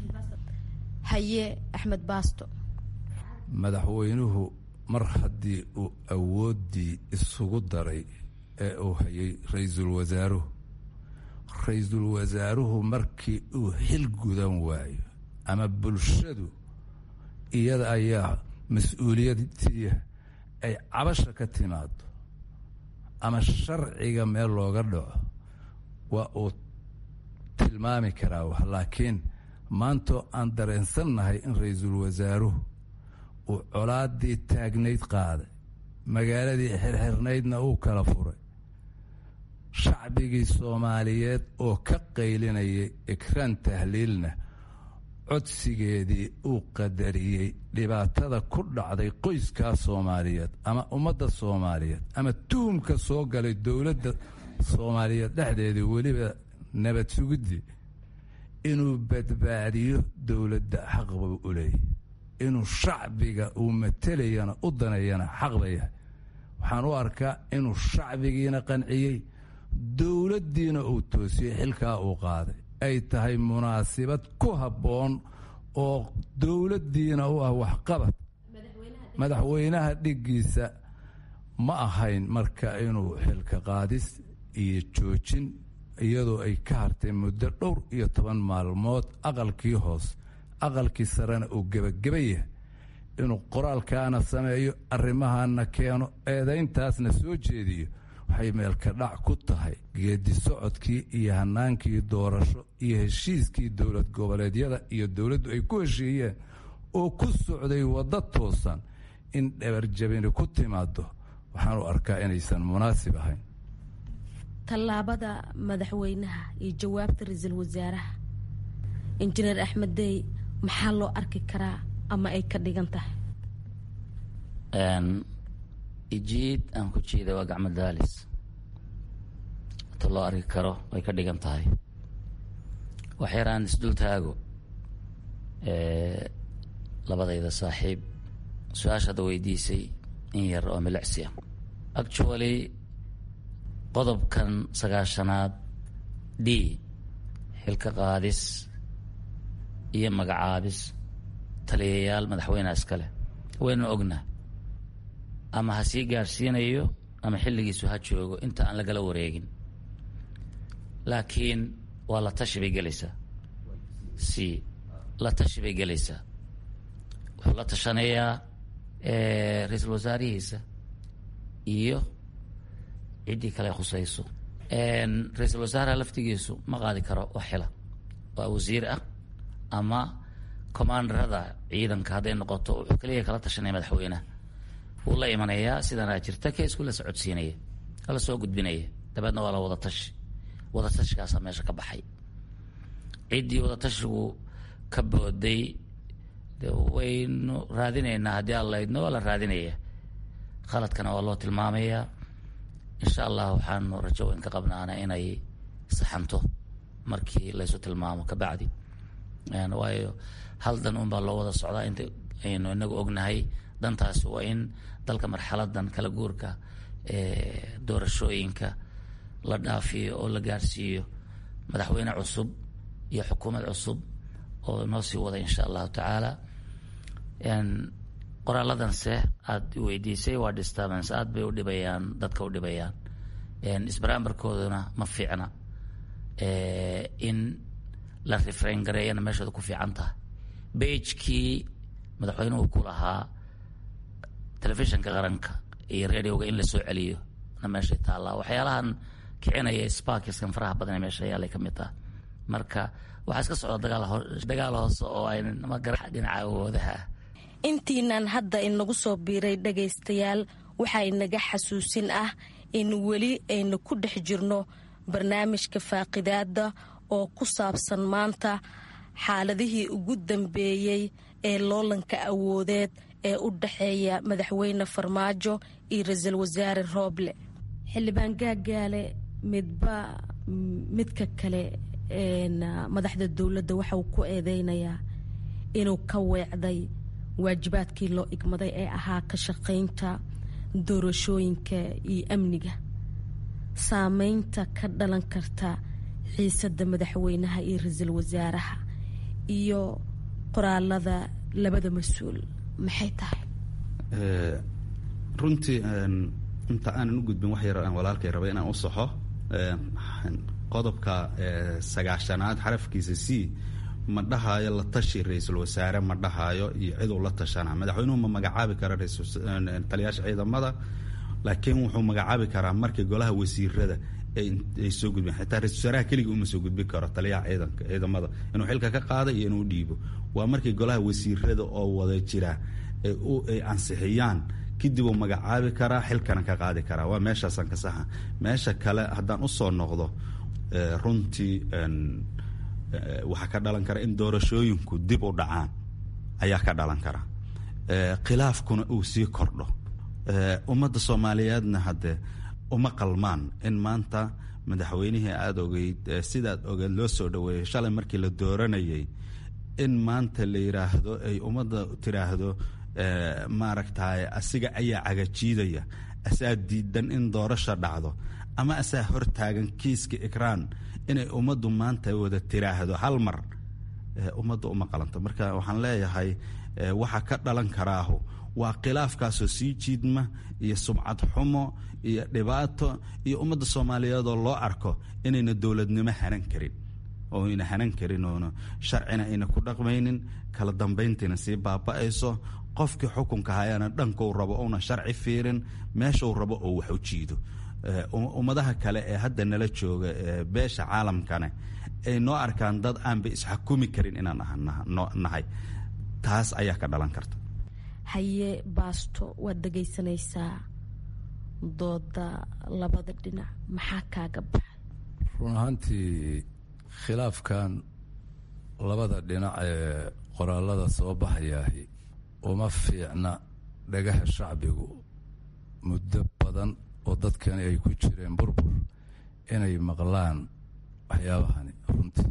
haye axmed baasto madaxweynuhu mar haddii uu awooddii isugu daray ee uu hayay ra-iisul wasaaruhu ra-iisul wasaaruhu markii uu xil gudan waayo ama bulshadu iyada ayaa mas-uuliyadtii ay cabasha ka timaado ama sharciga meel looga dhaco waa uu tilmaami karaa wax laakiin maantoo aan dareensannahay in ra-iisul wasaaruhu uu colaaddii taagnayd qaaday magaaladii xirxirnaydna uu kala furay shacbigii soomaaliyeed oo ka qaylinayay ikraan tahliilna codsigeedii uu qadariyey dhibaatada ku dhacday qoyskaa soomaaliyeed ama ummadda soomaaliyeed ama tuhumka soo galay dowladda soomaaliyeed dhexdeedii weliba nabad sugiddii inuu badbaadiyo dowladda xaqba u leeyahy inuu shacbiga uu matelayana u danayana xaqba yahay waxaan u arkaa inuu shacbigiina qanciyey dowladdiina uu toosiyey xilkaa uu qaaday ay tahay munaasibad ku habboon oo dowladdiina u ah waxqabad madaxweynaha dhiggiisa ma ahayn marka inuu xilka qaadis iyo joojin iyadoo ay ka hartay muddo dhowr iyo toban maalmood aqalkii hoos aqalkii sarena uu gebageba yahay inuu qoraalkaana sameeyo arrimahaana keeno eedayntaasna soo jeediyo waxay meelka dhac ku tahay geedi socodkii iyo hanaankii doorasho iyo heshiiskii dowlad goboleedyada iyo dowladdu ay ku heshiiyeen oo ku socday waddo toosan in dhabarjabini ku timaado waxaan u arkaa inaysan munaasib ahayn tallaabada madaxweynaha iyo jawaabta ra-iisul wasaaraha injineer axmed dey maxaa loo arki karaa ama ay ka dhigan tahay ijiid aan ku jiida waa gacmo daalis ta loo arki karo way ka dhigan tahay wax yaraan isdul taago labadayda saaxiib su-aasha hadda weydiisay in yar oo milicsi ah actually qodobkan sagaashanaad d xilka qaadis iyo magacaabis taliyayaal madaxweyneha iskale waynu ognaa ama ha sii gaarsiinayo ama xilligiisu ha joogo inta aan lagala wareegin laakiin waa la tashi bay gelaysaa si la tashi bay gelaysaa wuxuu la tashanayaa ra-iisul wasaarihiisa iyo ciddii kale khusayso ra-iisul wasaaraha laftigiisu ma qaadi karo wax xila waa wasiir ah ama commandarada ciidanka hadday noqoto wuxuu kaliya kala tashanaya madaxweynaha wuu la imanayaa sidanaa jirta keesku la socodsiinaya kala soo gudbinaya dabeedna waa la wada tashi wada tashigaasaa meesha ka baxay ciddii wada tashigu ka booday de waynu raadinaynaa haddii aan laydno waa la raadinaya khaladkana waa loo tilmaamayaa insha allah waxaanu rajo weyn ka qabnaana inay saxanto markii laysu tilmaamo kabacdi waayo hal dan unbaa loo wada socdaa inta aynu inagu ognahay dantaasi waa in dalka marxaladan kala guurka doorashooyinka la dhaafiyo oo la gaarsiiyo madaxweyne cusub iyo xukuumad cusub oo noo sii wada insha allahu tacaala qoraaladanse aada weydiisay waa disturbance aad bay udhibayaan dadka u dhibayaan isbaraambarkooduna ma fiicna in la refrain gareeyana meeshooda ku fiican tahay bagekii madaxweynuhu ku lahaa telefishinka qaranka iyo radioga in la soo celiyo na meeshay taallaa waxyaalahan kicinaya sparkiskan faraha badan meesha ayaalay ka mid taha marka waxaa iska socda dagaal dagaal hoose oo aynama gara dhinaca awoodaha intiinan hadda inagu soo biiray dhagaystayaal waxaa inaga xasuusin ah in weli aynu ku dhex jirno barnaamijka faaqidaada oo ku saabsan maanta xaaladihii ugu dambeeyey ee loolanka awoodeed ee u dhaxeeya madaxweyne farmaajo iyo ra-iisul wasaare rooble xildhibaan gaagaale midba midka kale madaxda dowladda waxa uu ku eedeynayaa inuu ka weecday waajibaadkii loo igmaday ee ahaa ka shaqaynta doorashooyinka iyo amniga. saameynta ka dhalan karta xiisada madaxweynaha iyo ra-iisul wasaaraha iyo qoraalada labada mas-uul maxay tahay? runtii inta aanan u gudbin wax yar aan walaalkay rabay inaan u saxo qodobka sagaashanaad xarafkiisa c ma dhahaayo la tashi ra-iisul wasaare ma dhahaayo iyo ciduu la tashana. madaxweynuhu ma magacaabi kara taliyaasha ciidamada, laakiin wuxuu magacaabi karaa markii golaha wasiirada ay soo gudbeen. xitaa ra-isul wasaaraha keligii uma soo gudbin karo taliyaha ciidanka ciidamada inuu xilka ka qaada iyo inuu dhiibo. waa markii golaha wasiirada oo wada jira ay ansixiyaan kadib uu magacaabi karaa xilkana ka qaadi karaa. waa meeshaasaan ka saxa. meesha kale haddaan usoo noqdo, runtii waxaa ka dhalan kara in doorashooyinku dib u dhacaan ayaa ka dhalan kara, khilaafkuna uu sii kordho. ummadda soomaaliyeedna haddee uma qalmaan in maanta madaxweynihii aada ogeyd sidaad ogeed loo soo dhaweeyey shalay markii la dooranayay in maanta la yidhaahdo ay ummadda tiraahdo maaragtay asiga ayaa cagajiidaya, asaa diidan in doorasha dhacdo, ama asaa hortaagan kiiska ikraan, inay ummaddu maanta wada tiraahdo hal mar, ummadda uma qalanto. marka waxaan leeyahay waxa ka dhalan karaahu waa khilaafkaasoo sii jiidma iyo sumcad xumo iyo dhibaato iyo ummadda soomaaliyeed oo loo arko inayna dowladnimo hanan karin oo ayna hanan karin oona sharcina ayna ku dhaqmaynin, kala dambayntiina sii baaba'ayso, qofkii xukunka hayaana dhankuu rabo una sharci fiirin, meeshuu rabo oo wax u jiido. ummadaha kale ee hadda nala jooga beesha caalamkane ay noo arkaan dad aanba isxakumi karin inaan nahay. taas ayaa ka dhalan karta. haye baasto waad dhegaysanaysaa dooda labada dhinac, maxaa kaaga baxay? run ahaantii khilaafkan labada dhinac ee qoraalada soo baxayaahi uma fiicna dhagaha shacbigu. muddo badan oo dadkani ay ku jireen burbur inay maqlaan waxyaabahani runtii,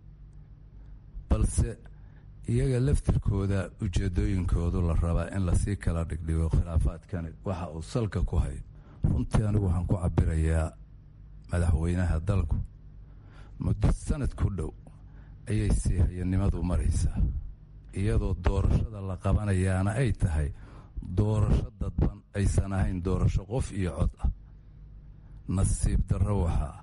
balse iyaga laftirkooda ujeedooyinkoodu la rabaa in lasii kala dhigdhigo khilaafaadkani waxa uu salka ku hayo. runtii anigu waxaan ku cabirayaa madaxweynaha dalku muddo sanad ku dhow ayay sii hayanimadu maraysaa, iyadoo doorashada la qabanayaana ay tahay doorasho dadban, aysan ahayn doorasho qof iyo cod ah. nasiib darro waxaa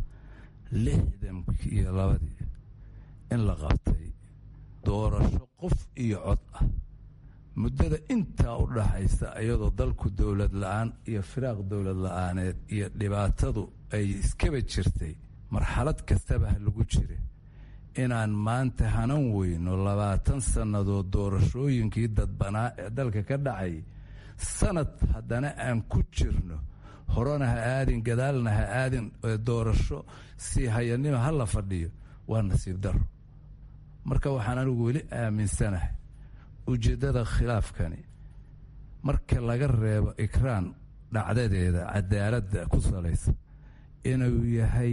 lixdankii iyo labadii in la qabtay doorasho qof iyo cod ah. muddada intaa u dhaxaysa iyadoo dalku dowlad la-aan iyo firaaq dowlad la-aaneed iyo dhibaatadu ay iskaba jirtay, marxalad kastaba ha lagu jire, inaan maanta hanan weyno labaatan sannadood doorashooyinkii dadbanaa ee dalka ka dhacay, sanad haddana aan ku jirno, horena ha aadin gadaalna ha aadin, doorasho si hayanimo ha la fadhiyo, waa nasiib darro. marka waxaan anigu weli aaminsanahay ujeeddada khilaafkani marka laga reebo ikraan dhacdadeeda cadaaladda ku salaysan inuu yahay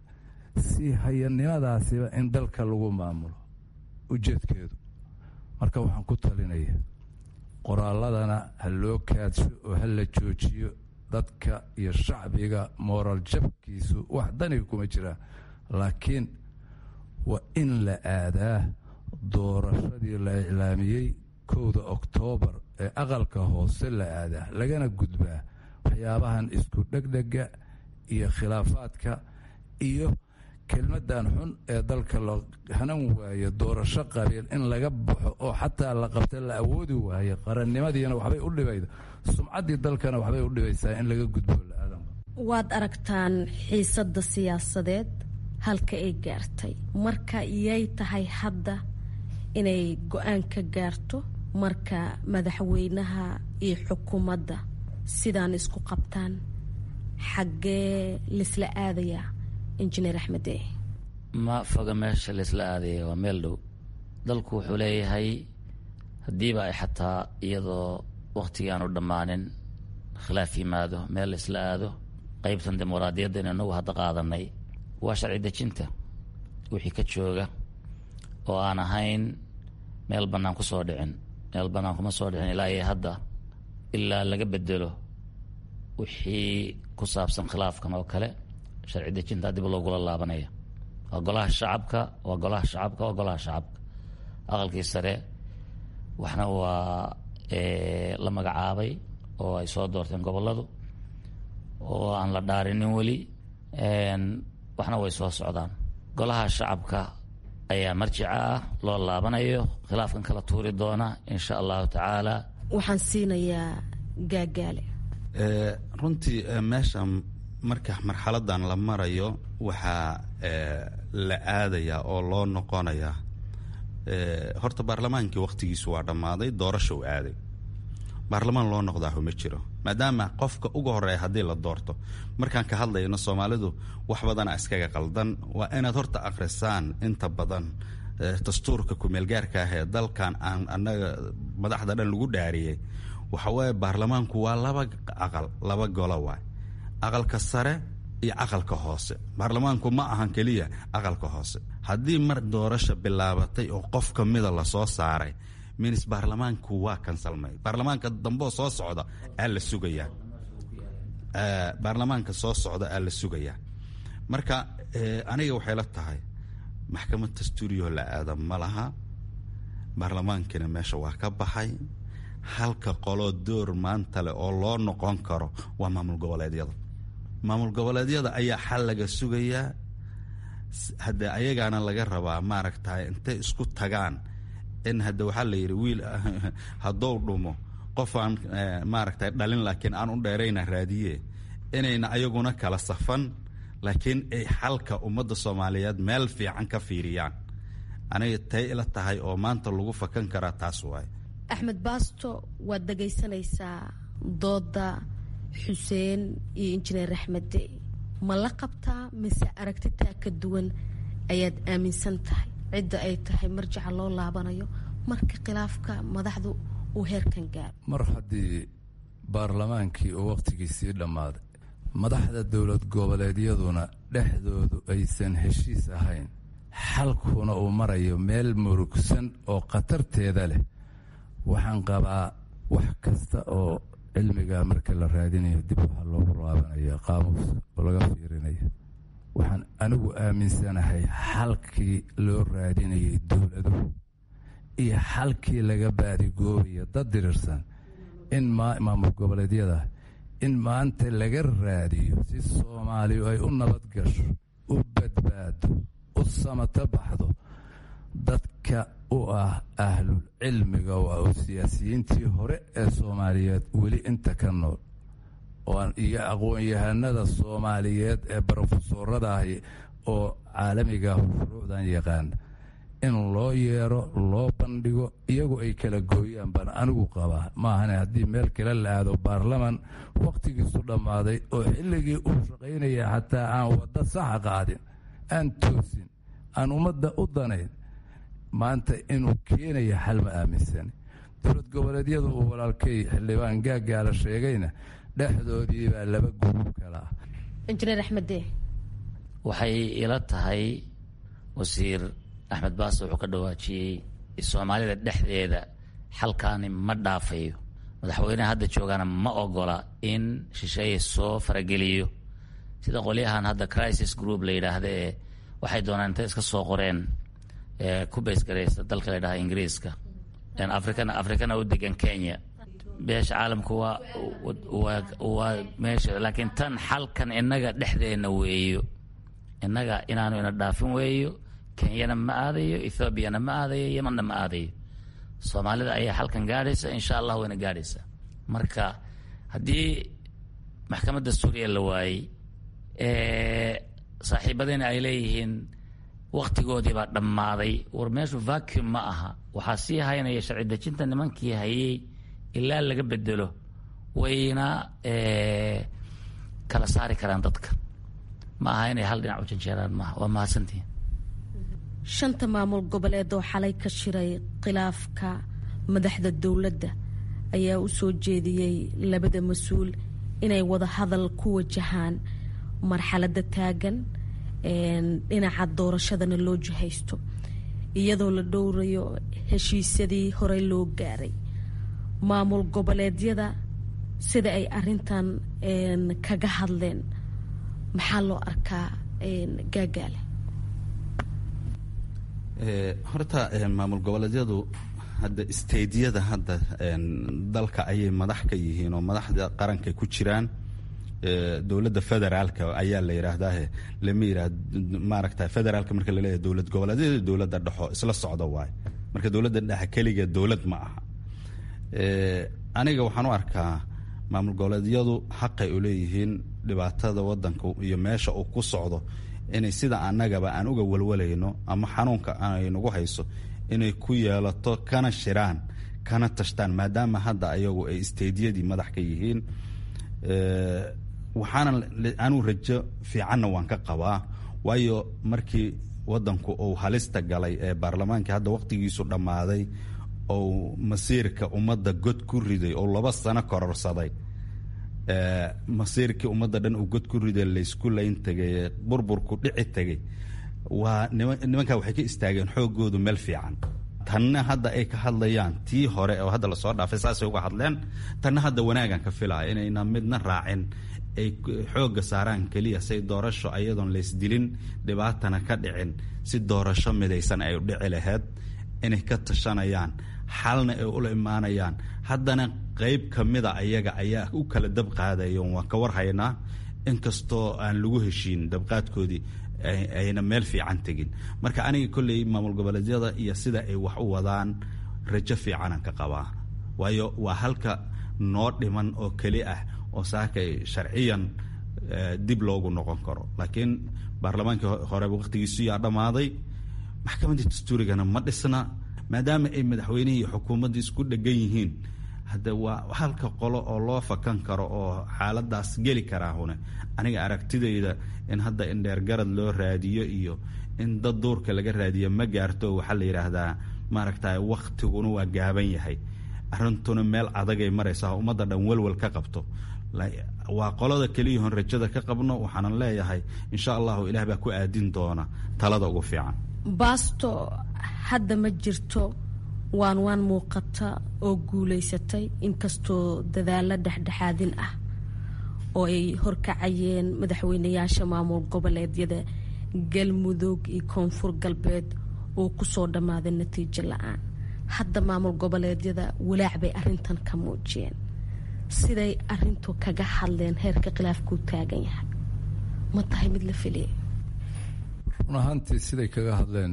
si hayanimadaasiba in dalka lagu maamulo ujeedkeedu. marka waxaan ku talinaya qoraaladana ha loo kaadsho oo ha la joojiyo. dadka iyo shacbiga mooral jabkiisu wax daniga kuma jiraan, laakiin waa in la aadaa doorashadii la iclaamiyey kowda oktoobar ee aqalka hoose la aadaa, lagana gudbaa waxyaabahan isku dhegdhega iyo khilaafaadka iyo kelmadan xun ee dalka loo hanan waayo doorasho qabiil in laga baxo oo xataa la qabta la awoodi waayo. qarannimadiina waxbay u dhibayda, sumcaddii dalkana waxbay u dhibaysaa in laga gudbo la-aadan. waad aragtaan xiisadda siyaasadeed halka ay gaartay, marka iyay tahay hadda inay go-aan ka gaarto marka madaxweynaha iyo xukuumadda sidaan isku qabtaan? xaggee laisla aadayaa injineer axmede? ma foga meesha laisla aadaya, waa meel dhow. dalku wuxuu leeyahay haddiiba ay xataa iyadoo wakhtigii aan u dhammaanin khilaaf yimaado meel laisla aado, qaybtan dimuqraadiyadda in inagu hadda qaadanay waa sharci dejinta. wixii ka jooga oo aan ahayn meel bannaan ku soo dhicin meel bannaan kuma soo dhicin ilaa iyo hadda ilaa laga bedelo wixii ku saabsan khilaafkan oo kale sharci dejinta dib loogula laabanaya waa golaha shacabka waa golaha shacabka waa golaha shacabka aqalkii sare waxna waa la magacaabay oo ay soo doorteen gobolladu oo aan la dhaarinin weli waxna way soo socdaan golaha shacabka ayaa marjica ah loo laabanayo khilaafkan kala tuuri doona insha allahu tacaala. waxaan siinayaa gaagaale. runtii meesha marka marxaladan la marayo waxaa la aadayaa oo loo noqonayaa horta baarlamaankii waqtigiisu waa dhammaaday doorasho u aaday baarlamaan loo noqdaahu ma jiro maadaama qofka ugu horeeya haddii la doorto markaan ka hadlayno soomaalidu wax badana iskaga qaldan waa inaad horta akhrisaan inta badan dastuurka kumeelgaarka ah ee dalkan aan annaga madaxda dhan lagu dhaariyey waxa waaye baarlamaanku waa laba aqal laba golo waay aqalka sare iyo aqalka hoose baarlamaanku ma ahan keliya aqalka hoose haddii mar doorasho bilaabatay oo qof ka mida lasoo saaray minis baarlamaanku waa kansalmay baarlamaanka damboo soo socda aa la sugayaa baarlamaanka soo socda aa la sugayaa marka aniga waxay la tahay maxkamad dastuuriyoo la aada ma laha baarlamaankina meesha waa ka baxay halka qoloo door maanta leh oo loo noqon karo waa maamul goboleedyada maamul goboleedyada ayaa xal laga sugayaa haddee ayagaana laga rabaa maaragtay intay isku tagaan in hadda waxaa la yidhi wiil haddou dhumo qof aan maaragtay dhalin laakiin aan u dheerayna raadiye inayna ayaguna kala safan laakiin ay xalka ummadda soomaaliyeed meel fiican ka fiiriyaan aniga tay ila tahay oo maanta lagu fakan karaa taas waay. axmed baasto waad dhegaysanaysaa dooda xuseen iyo injineer axmede ma la qabtaa mise aragtitaa ka duwan ayaad aaminsan tahay cidda ay tahay marjaca loo laabanayo marka khilaafka madaxdu uu heerkan gaaro? mar haddii baarlamaankii oo wakhtigiisii dhammaaday madaxda dowlad goboleedyaduna dhexdoodu aysan heshiis ahayn xalkuna uu marayo meel murugsan oo khatarteeda leh waxaan qabaa wax kasta oo cilmiga marka la raadinayo dib waxaa loogu laabanaya qaamuus oo laga fiirinaya waxaan anigu aaminsanahay xalkii loo raadinayay dowladuhu iyo xalkii laga baadigoobayo dad dirirsan in maamul goboleedyada in maanta laga raadiyo si soomaaliyu ay u nabad gasho u badbaado u samato baxdo dadka u ah ahlul cilmiga waa u siyaasiyiintii hore ee soomaaliyeed weli inta ka nool iyo aqoon-yahanada soomaaliyeed ee brofesorada ahi oo caalamiga shuruucdan yaqaana in loo yeero loo bandhigo iyagu ay kala gooyaan baan anigu qabaa maahane haddii meel kale la aado baarlaman wakhtigiisu dhammaaday oo xilligii uu shaqaynaya xataa aan waddo saxa qaadin aan toosin aan ummadda u danayn maanta inuu keenaya xal ma aaminsani dowlad goboleedyadu uu walaalkay xildhibaan gaagaala sheegayna dhexdoodii baa laba gurub kala ah. injineer axmede waxay ila tahay wasiir axmed baasto wuxuu ka dhawaajiyey soomaalida dhexdeeda xalkaani ma dhaafayo madaxweyneha hadda joogaana ma ogola in shisheeye soo farageliyo sida qolyahan hadda crisis group la yidhaahda ee waxay doonaan intay iska soo qoreen ku baysgaraysta dalka la yidhaha ingiriiska afrikana afrikana u degan kenya beesha caalamku waa waa waa meesha laakiin tan xalkan innaga dhexdeena weeyo innaga inaanu ina dhaafin weeyo kenyana ma aadayo ethoobiana ma aadayo yemanna ma aadayo soomaalida ayaa xalkan gaadhaysa insha allah wayna gaadhaysa marka haddii maxkamad dastuuriya la waayey saaxiibadayna ay leeyihiin wakhtigoodii baa dhammaaday war meeshu vacuum ma aha waxaa sii haynaya sharci dejinta nimankii hayey ilaa laga bedelo wayna kala saari karaan dadka ma aha inay hal dhinac u janjeeraan maaha waa mahadsantihiin. shanta maamul goboleed oo xalay ka shiray khilaafka madaxda dowladda ayaa u soo jeediyey labada mas-uul inay wada hadal ku wajahaan marxaladda taagan dhinaca doorashadana loo jihaysto iyadoo la dhowrayo heshiisyadii horey loo gaaray maamul goboleedyada sida ay arintan kaga hadleen maxaa loo arkaa gaagaale? horta maamul goboleedyadu hadda stediyada hadda dalka ayay madax ka yihiin oo madaxda qaranka ku jiraan. dowladda federaalka ayaa la yidhaahdaa lama yidhah maaragta federaalka marka la leeyahay dowlad goboleedyada dowladda dhexo isla socda waaye marka dowladda dhexe keliga dowlad ma aha. aniga waxaan u arkaa maamul goboleedyadu xaqay u leeyihiin dhibaatada wadanka iyo meesha uu ku socdo inay sida annagaba aan uga walwalayno ama xanuunka ay nagu hayso inay ku yeelato kana shiraan kana tashtaan maadaama hadda ayagu ay isteediyadii madax ka yihiin. waxaana anuu rajo fiicanna waan ka qabaa waayo markii wadanku uu halista galay ee baarlamaankii hadda waqtigiisu dhammaaday ou masiirka ummadda god ku riday oo laba sano kororsaday masiirkii ummadda dhan uu god ku riday laysku layn tegay burburku dhici tegay waa nimankaa waxay ka istaageen xooggoodu meel fiican. tanna hadda ay ka hadlayaan tii hore oo hadda lasoo dhaafay saasay uga hadleen tanna hadda wanaagan ka filaya inayna midna raacin ay xoogga saaraan keliya say doorasho ayadoon laysdilin dhibaatana ka dhicin si doorasho midaysan ay u dhici lahayd inay ka tashanayaan xalna ay ula imaanayaan. haddana qayb ka mida ayaga ayaa u kala dab qaadaya waan ka warhaynaa inkastoo aan lagu heshiin dabqaadkoodii ayna meel fiican tegin. marka aniga kolley maamul goboleedyada iyo sida ay wax u wadaan rajo fiicanaan ka qabaa waayo waa halka noo dhiman oo keli ah oo saakay sharciyan dib loogu noqon karo. laakiin baarlamaankii hore waqtigiisu yaa dhammaaday maxkamadda dastuurigana ma dhisna maadaama ay madaxweynihii iyo xukuumaddii isku dhegan yihiin hadda waa halka qolo oo loo fakan karo oo xaaladaas geli karaa hune aniga aragtidayda in hadda in dheergarad loo raadiyo iyo in dad duurka laga raadiyo ma gaarto. waxaa la yidhaahdaa maaragta waktiguna waa gaaban yahay arrintuna meel adagay maraysaa ummadda dhan walwal ka qabto. waa qolada keliyahon rajada ka qabno waxaanan leeyahay insha allahu ilaah baa ku aadin doona talada ugu fiican. baasto hadda ma jirto waan waan muuqata oo guulaysatay inkastoo dadaalo dhexdhexaadin ah oo ay horkacayeen madaxweynayaasha maamul goboleedyada galmudug iyo koonfur galbeed oo kusoo dhammaaday natiijo la-aan. hadda maamul goboleedyada walaac bay arintan ka muujiyeen. siday arintu kaga hadleen heerka khilaafkuu taagan yahay ma tahay mid la filiyay? run ahaantii siday kaga hadleen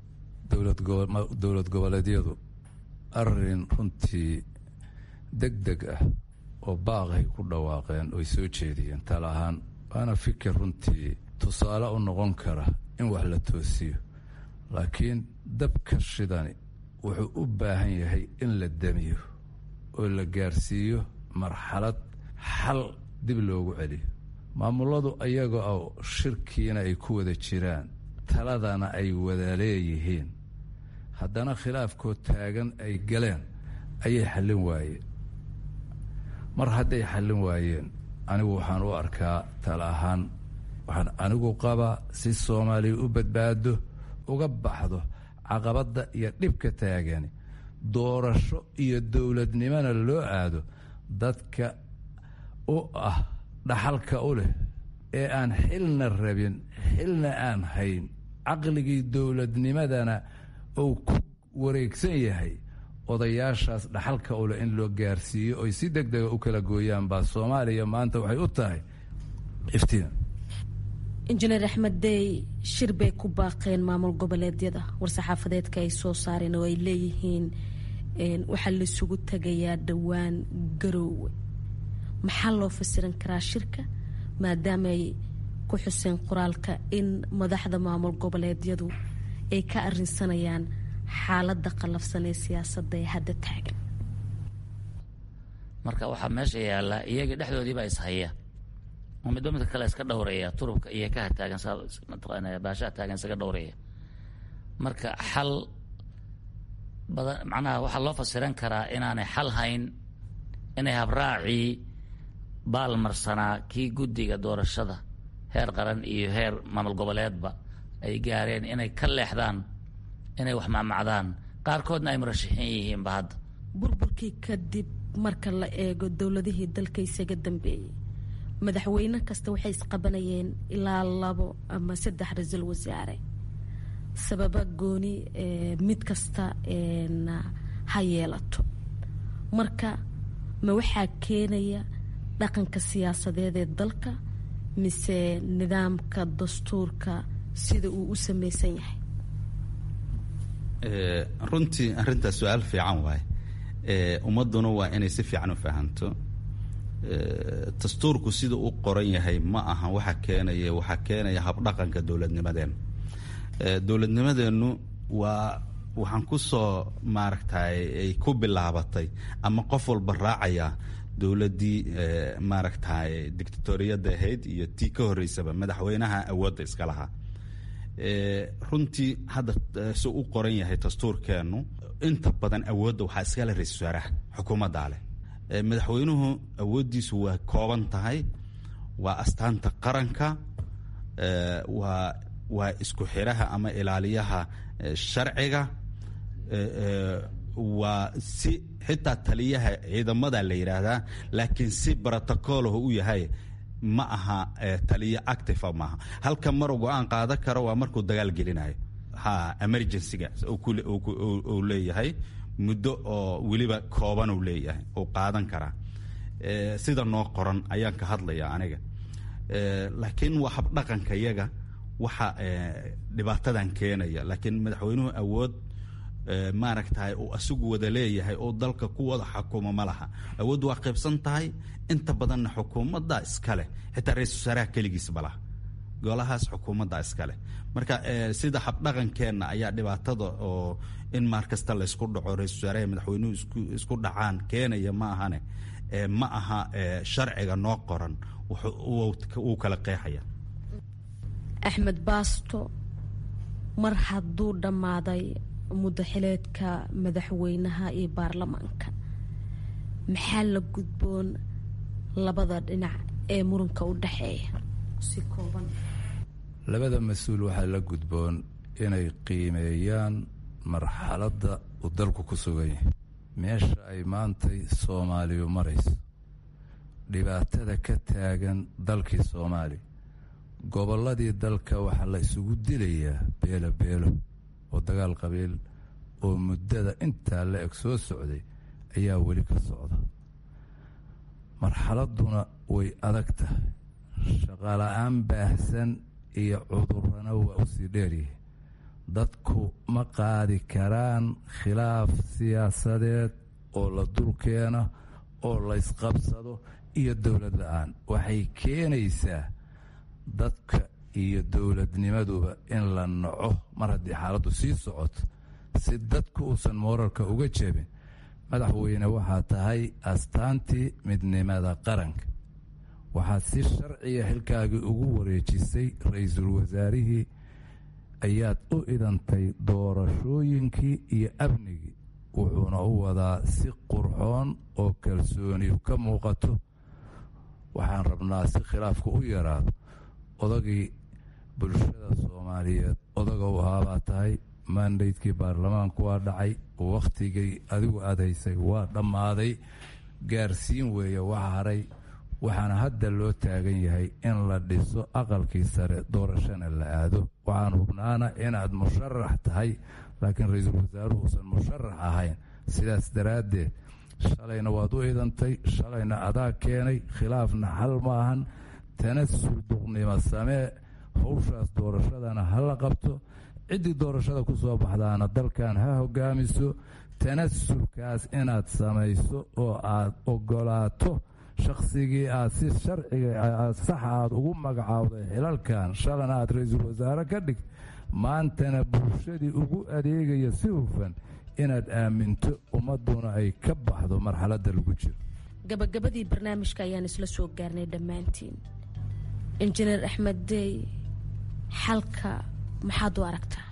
dowlad goboleedyadu arin runtii deg deg ah oo baaqay ku dhawaaqeen oy soo jeediyeen tala ahaan waana fikir runtii tusaale u noqon kara in wax la toosiyo. laakiin dabka shidani wuxuu u baahan yahay in la damiyo oo la gaarsiiyo marxalad xal dib loogu celiyo. maamuladu ayaga oo shirkiina ay ku wada jiraan taladana ay wada leeyihiin haddana khilaafkoo taagan ay galeen ayay xallin waayeen. mar hadday xallin waayeen anigu waxaan u arkaa tala ahaan waxaan anigu qabaa si soomaaliya u badbaado uga baxdo caqabadda iyo dhibka taagani doorasho iyo dowladnimona loo aado dadka u ah dhaxalka u leh ee aan xilna rabin xilna aan hayn caqligii dowladnimadana uu ku wareegsan yahay odayaashaas dhaxalka u leh in loo gaarsiiyo oy si deg dega u kala gooyaan baa soomaaliya maanta waxay u tahay iftiin. injineer axmed dey shir bay ku baaqeen maamul goboleedyada war-saxaafadeedka ay soo saareen oo ay leeyihiin waxaa laisugu tegayaa dhowaan garoowe. maxaa loo fasiran karaa shirka maadaama ay ku xuseen qoraalka in madaxda maamul goboleedyadu ay ka arinsanayaan xaaladda qalafsan ee siyaasadda ee hadda taagan? marka waxaa meesha yaalla iyaga dhexdoodiibaa ishaya oo midba midka kale iska dhowraya turubka iyo kaha taagan mataqaana baashaha taagan isaga dhowraya. marka xal badan macnaha waxaa loo fasiran karaa inaanay xal hayn inay habraacii baalmarsanaa kii guddiga doorashada heer qaran iyo heer maamul goboleedba ay gaareen inay ka leexdaan inay wax maamacdaan, qaarkoodna ay murashaxiin yihiinba. hadda burburkii kadib marka la eego dowladihii dalka isaga dambeeyey, madaxweyne kasta waxay isqabanayeen ilaa labo ama saddex ra-iisul wasaare, sababa gooni mid kasta ha yeelato. marka ma waxaa keenaya dhaqanka siyaasadeed ee dalka mise nidaamka dastuurka sida uu u samaysan yahay? runtii arrintaas su-aal fiican waaye. ummadduna waa inay si fiican u fahanto. dastuurku sida u qoran yahay ma aha waxa keenaya waxaa keenaya habdhaqanka dowladnimadeenna. dowladnimadeennu waa waxaan ku soo maaragtay ay ku bilaabatay ama qof walba raacaya dowladdii maaragtay dictatoriyadda ahayd iyo tii ka horreysaba madaxweynaha awoodda iska lahaa. runtii hadda si u qoran yahay dastuurkeennu inta badan awoodda waxaa iskale ra-iisul wasaaraha xukuumaddaa leh. madaxweynuhu awooddiisu waa kooban tahay, waa astaanta qaranka, waa waa isku xiraha ama ilaaliyaha sharciga, waa si xitaa taliyaha ciidamada la yidhaahdaa, laakiin si brotocolahu u yahay ma aha taliyo active maaha. halka mar go-aan qaadan karo waa markuu dagaal gelinayo, ha emergencyga uu leeyahay muddo oo weliba kooban uu leeyahay uu qaadan karaa. sida noo qoran ayaan ka hadlaya aniga. laakiin waa habdhaqanka iyaga waxa dhibaatadan keenaya. laakiin madaxweynuhu awood maaragtay uu asigu wada leeyahay oo dalka ku wada xukumo ma laha. awood waa qaybsan tahay, inta badanna xukuumadda iska leh, xitaa ra-iisul wasaaraha keligiis ma laha, golahaas xukuumadda iska leh. marka sida habdhaqankeenna ayaa dhibaatada oo in maar kasta laysku dhaco ra-iisul wasaaraha madaxweynuhu isku dhacaan keenaya ma ahane ma aha sharciga noo qoran wuu kala qeexaya. axmed baasto, mar hadduu dhammaaday muddo xileedka madaxweynaha iyo baarlamaanka, maxaa la gudboon labada dhinac ee muranka u dhexeeya? si kooban. labada mas-uul waxaa la gudboon inay qiimeeyaan marxaladda uu dalku ku sugan yahay, meesha ay maantay soomaaliyu marayso, dhibaatada ka taagan dalkii soomaaliya. gobolladii dalka waxaa la isugu dilayaa beelo beelo oo dagaal qabiil oo muddada intaa la eg soo socday ayaa weli ka socda. marxaladduna way adag tahay, shaqala-aan baahsan iyo cudurrana waa u sii dheeryahay. dadku ma qaadi karaan khilaaf siyaasadeed oo la dulkeena oo laysqabsado iyo dowlad la-aan. waxay keenaysaa dadka iyo dowladnimaduba in la naco mar haddii xaaladdu sii socoto, si dadku uusan moorarka uga jebin. madaxweyne waxaa tahay astaantii midnimada qaranka, waxaad si sharciya xilkaagii ugu wareejisay ra-iisul wasaarihii, ayaad u idantay doorashooyinkii iyo amnigii, wuxuuna u wadaa si qurxoon oo kalsooniyu ka muuqato. waxaan rabnaa si khilaafku u yaraado. odagii bulshada soomaaliyeed odaga u ahaabaa tahay, mandaydkii baarlamaanku waa dhacay, wakhtigii adigu adaysay waa dhammaaday, gaarsiin weeye waxa haray. waxaana hadda loo taagan yahay in la dhiso aqalkii sare, doorashana la aado. waxaan hubnaana inaad musharax tahay, laakiin ra-iisul wasaaruhu uusan musharax ahayn. sidaas daraaddeed shalayna waad u idantay, shalayna adaa keenay, khilaafna xal maahan. tanasul duqnimo samee, hawshaas doorashadana ha la qabto. ciddii doorashada ku soo baxdaana dalkan ha hogaamiso. tanasulkaas inaad samayso oo aad ogolaato shaqsigii aad si sharciga saxa aad ugu magacaawday xilalkan, shalana aad ra-iisul wasaare ka dhig, maantana bulshadii ugu adeegaya si hufan, inaad aaminto, ummaduna ay ka baxdo marxaladda lagu jiro. gabagabadii barnaamijka ayaan isla soo gaarnay dhammaantiin. injineer axmed dey, xalka maxaad u aragtaa?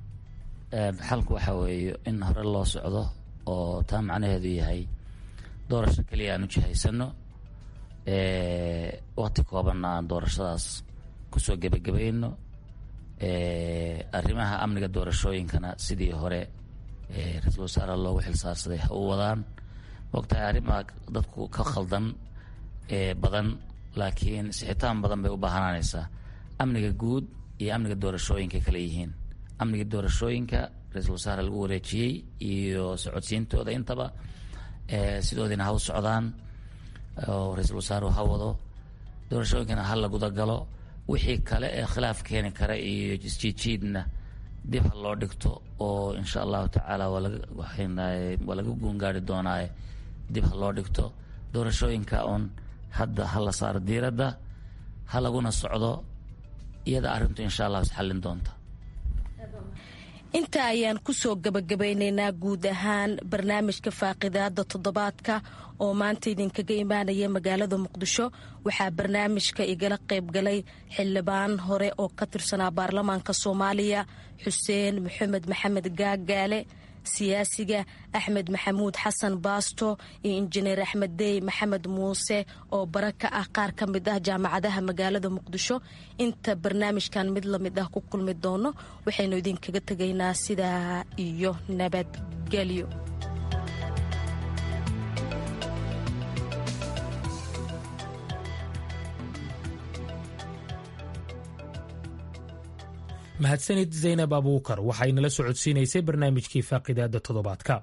xalku waxaa weeye in hore loo socdo oo taa macnaheedu yahay doorasho keliya aan u jihaysano, waqti koobanna aan doorashadaas kusoo gebagabayno arrimaha amniga doorashooyinkana sidii hore ra-iisul wasaare loogu xilsaarsaday ha u wadaan maogtahay arrimaha dadku ka khaldan badan laakiin sixitaan badan bay u baahanaanaysaa amniga guud iyo amniga doorashooyinka kala yihiin amniga doorashooyinka ra-iisul wasaare lagu wareejiyey iyo socodsiintooda intaba sidoodiina ha u socdaan oo ra-iisul wasaaruhu ha wado doorashooyinkana ha la gudagalo wixii kale ee khilaaf keeni kara iyo isjiijiidna dib ha loo dhigto oo insha allahu tacaala waa laga guungaari doonaaye dib ha loo dhigto doorashooyinka uun hadda ha la saaro diiradda ha laguna socdo iyada arrintu insha allah isxallin doonta inta ayaan kusoo gabagabaynaynaa guud ahaan barnaamijka faaqidaada toddobaadka oo maanta idinkaga imaanaya magaalada muqdisho waxaa barnaamijka igala qaybgalay xildhibaan hore oo ka tirsanaa baarlamaanka soomaaliya xuseen maxamed maxamed gaagaale siyaasiga axmed maxamuud xasan baasto iyo injineer axmed dey maxamed muuse oo bara ka ah qaar ka mid ah jaamacadaha magaalada muqdisho inta barnaamijkan mid lamid ah ku kulmi doono waxaynu idinkaga tegaynaa sidaa iyo nabadgelyo. mahadsanid zaynab abuukar waxaynala socodsiinaysay barnaamijkii faaqidaada toddobaadka.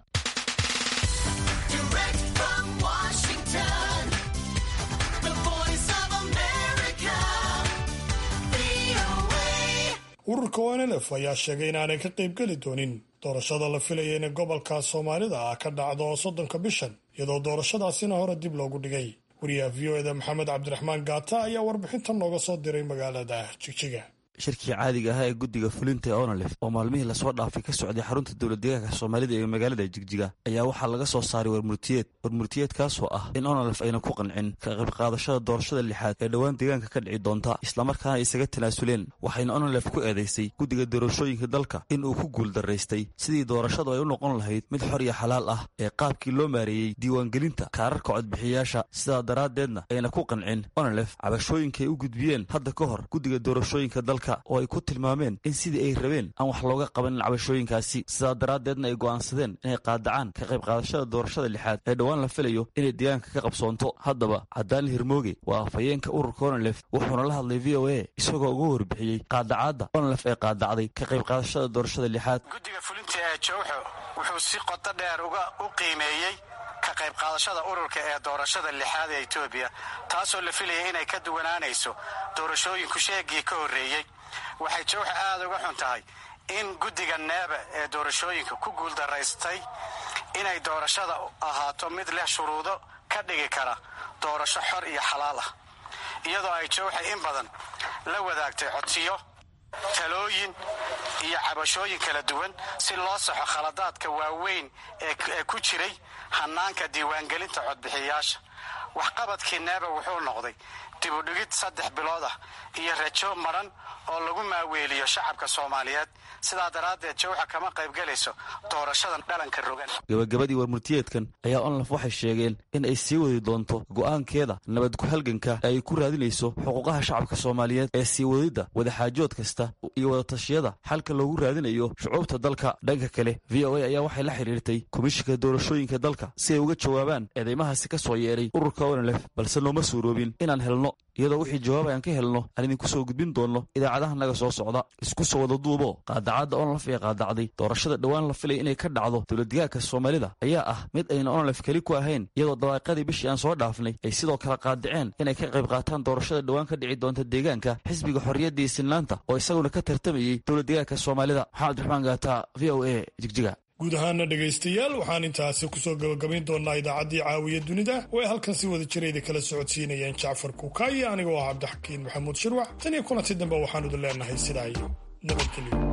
ururka O N L F ayaa sheegay inaanay ka qaybgeli doonin doorashada la filaya inay gobolka soomaalida ah ka dhacdo soddonka bishan iyadoo doorashadaasina hore dib loogu dhigay. wariyaha v o eda maxamed cabdiraxmaan gaata ayaa warbixintan nooga soo diray magaalada jigjiga. shirkii caadiga ahaa ee guddiga fulinta ee onolef oo maalmihii lasoo dhaafay ka socday xarunta dowlad deegaanka soomaalida ee magaalada jigjiga ayaa waxaa laga soo saaray warmurtiyeed warmurtiyeedkaasoo ah in onolef ayna ku qancin ka qaybqaadashada doorashada lixaad ee dhowaan deegaanka ka dhici doonta islamarkaana ay isaga tanaasuleen waxayna onolef ku eedaysay guddiga doorashooyinka dalka in uu ku guuldaraystay sidii doorashadu ay u noqon lahayd mid xor iyo xalaal ah ee qaabkii loo maareeyey diiwaangelinta kaararka codbixiyayaasha sidaa daraaddeedna ayna ku qancin onolef cabashooyinkaay u gudbiyeen hadda ka hor guddiga doorashooyinka dalka oo ay ku tilmaameen in sidii ay rabeen aan wax looga qabanin cabashooyinkaasi sidaa daraaddeedna ay go'aansadeen inay qaadacaan ka qayb qaadashada doorashada lixaad ee dhowaan la filayo inay deegaanka ka qabsoonto. haddaba cadaani hirmooge waa afhayeenka ururka onolef wuxuuna la hadlay v o a isagoo uga warbixiyey qaadacaadda onolef ee qaadacday ka qayb qaadashada doorashada lixaad. guddiga fulinta ee jowxo wuxuu si qoto dheer uga u qiimeeyey ka qayb qaadashada ururka ee doorashada lixaad ee etoobiya taasoo la filayay inay ka duwanaanayso doorashooyinku sheegii ka horreeyey. waxay jowxa aada uga xun tahay in guddiga neeba ee doorashooyinka ku guuldaraystay inay doorashada ahaato mid leh shuruudo ka dhigi kara doorasho xor iyo xalaal ah iyadoo ay jowxa in badan la wadaagtay codsiyo talooyin iyo cabashooyin kala duwan si loo saxo khaladaadka waaweyn ee ku jiray hanaanka diiwaangelinta codbixiyayaasha. waxqabadkii neeba wuxuu noqday dibudhigid saddex bilood ah iyo rajo maran oo lagu maaweeliyo shacabka soomaaliyeed. sidaa daraaddeed jowxa kama qaybgelayso doorashadan dhalanka rogan. gabagabadii warmurtiyeedkan ayaa onolef waxay sheegeen in ay sii wadi doonto go'aankeeda nabad ku-halganka ee ay ku raadinayso xuquuqaha shacabka soomaaliyeed ee sii wadidda wadaxaajood kasta iyo wadatashiyada xalka loogu raadinayo shucuubta dalka. dhanka kale v o a ayaa waxay la xidhiirtay komishinka doorashooyinka dalka si ay uga jawaabaan eedeymahaasi ka soo yeedhay ururka onolef balse nooma suuroobin inaan helno iyadoo wixii jawaab aan ka helno aan idinku soo gudbin doonno idaacadaha naga soo socda. isku soo wada duubo qaadacadda onolef ee qaadacday doorashada dhowaan la filay inay ka dhacdo dowladdegaanka soomaalida ayaa ah mid ayna onolef keli ku ahayn iyadoo dawaaqadii bishii aan soo dhaafnay ay sidoo kale qaadaceen inay ka qayb qaataan doorashada dhowaan ka dhici doonta deegaanka xisbiga xorriyadda iyo sinnaanta oo isaguna ka tartamayey dowladdegaanka soomaalida. maxamed cabdiraxmaan gaata v o a jigjiga. guud ahaana dhegaystayaal waxaan intaasi kusoo gabagabayn doonaa idaacaddii caawiya dunida oo ay halkan si wada jirayda kala socodsiinayeen jacfar kuuka iyo anigoo ah cabdixakiin maxamuud shirwac tan iyo kulanti dambe waxaan idin leenahay sidaa iyo nabadgelyo.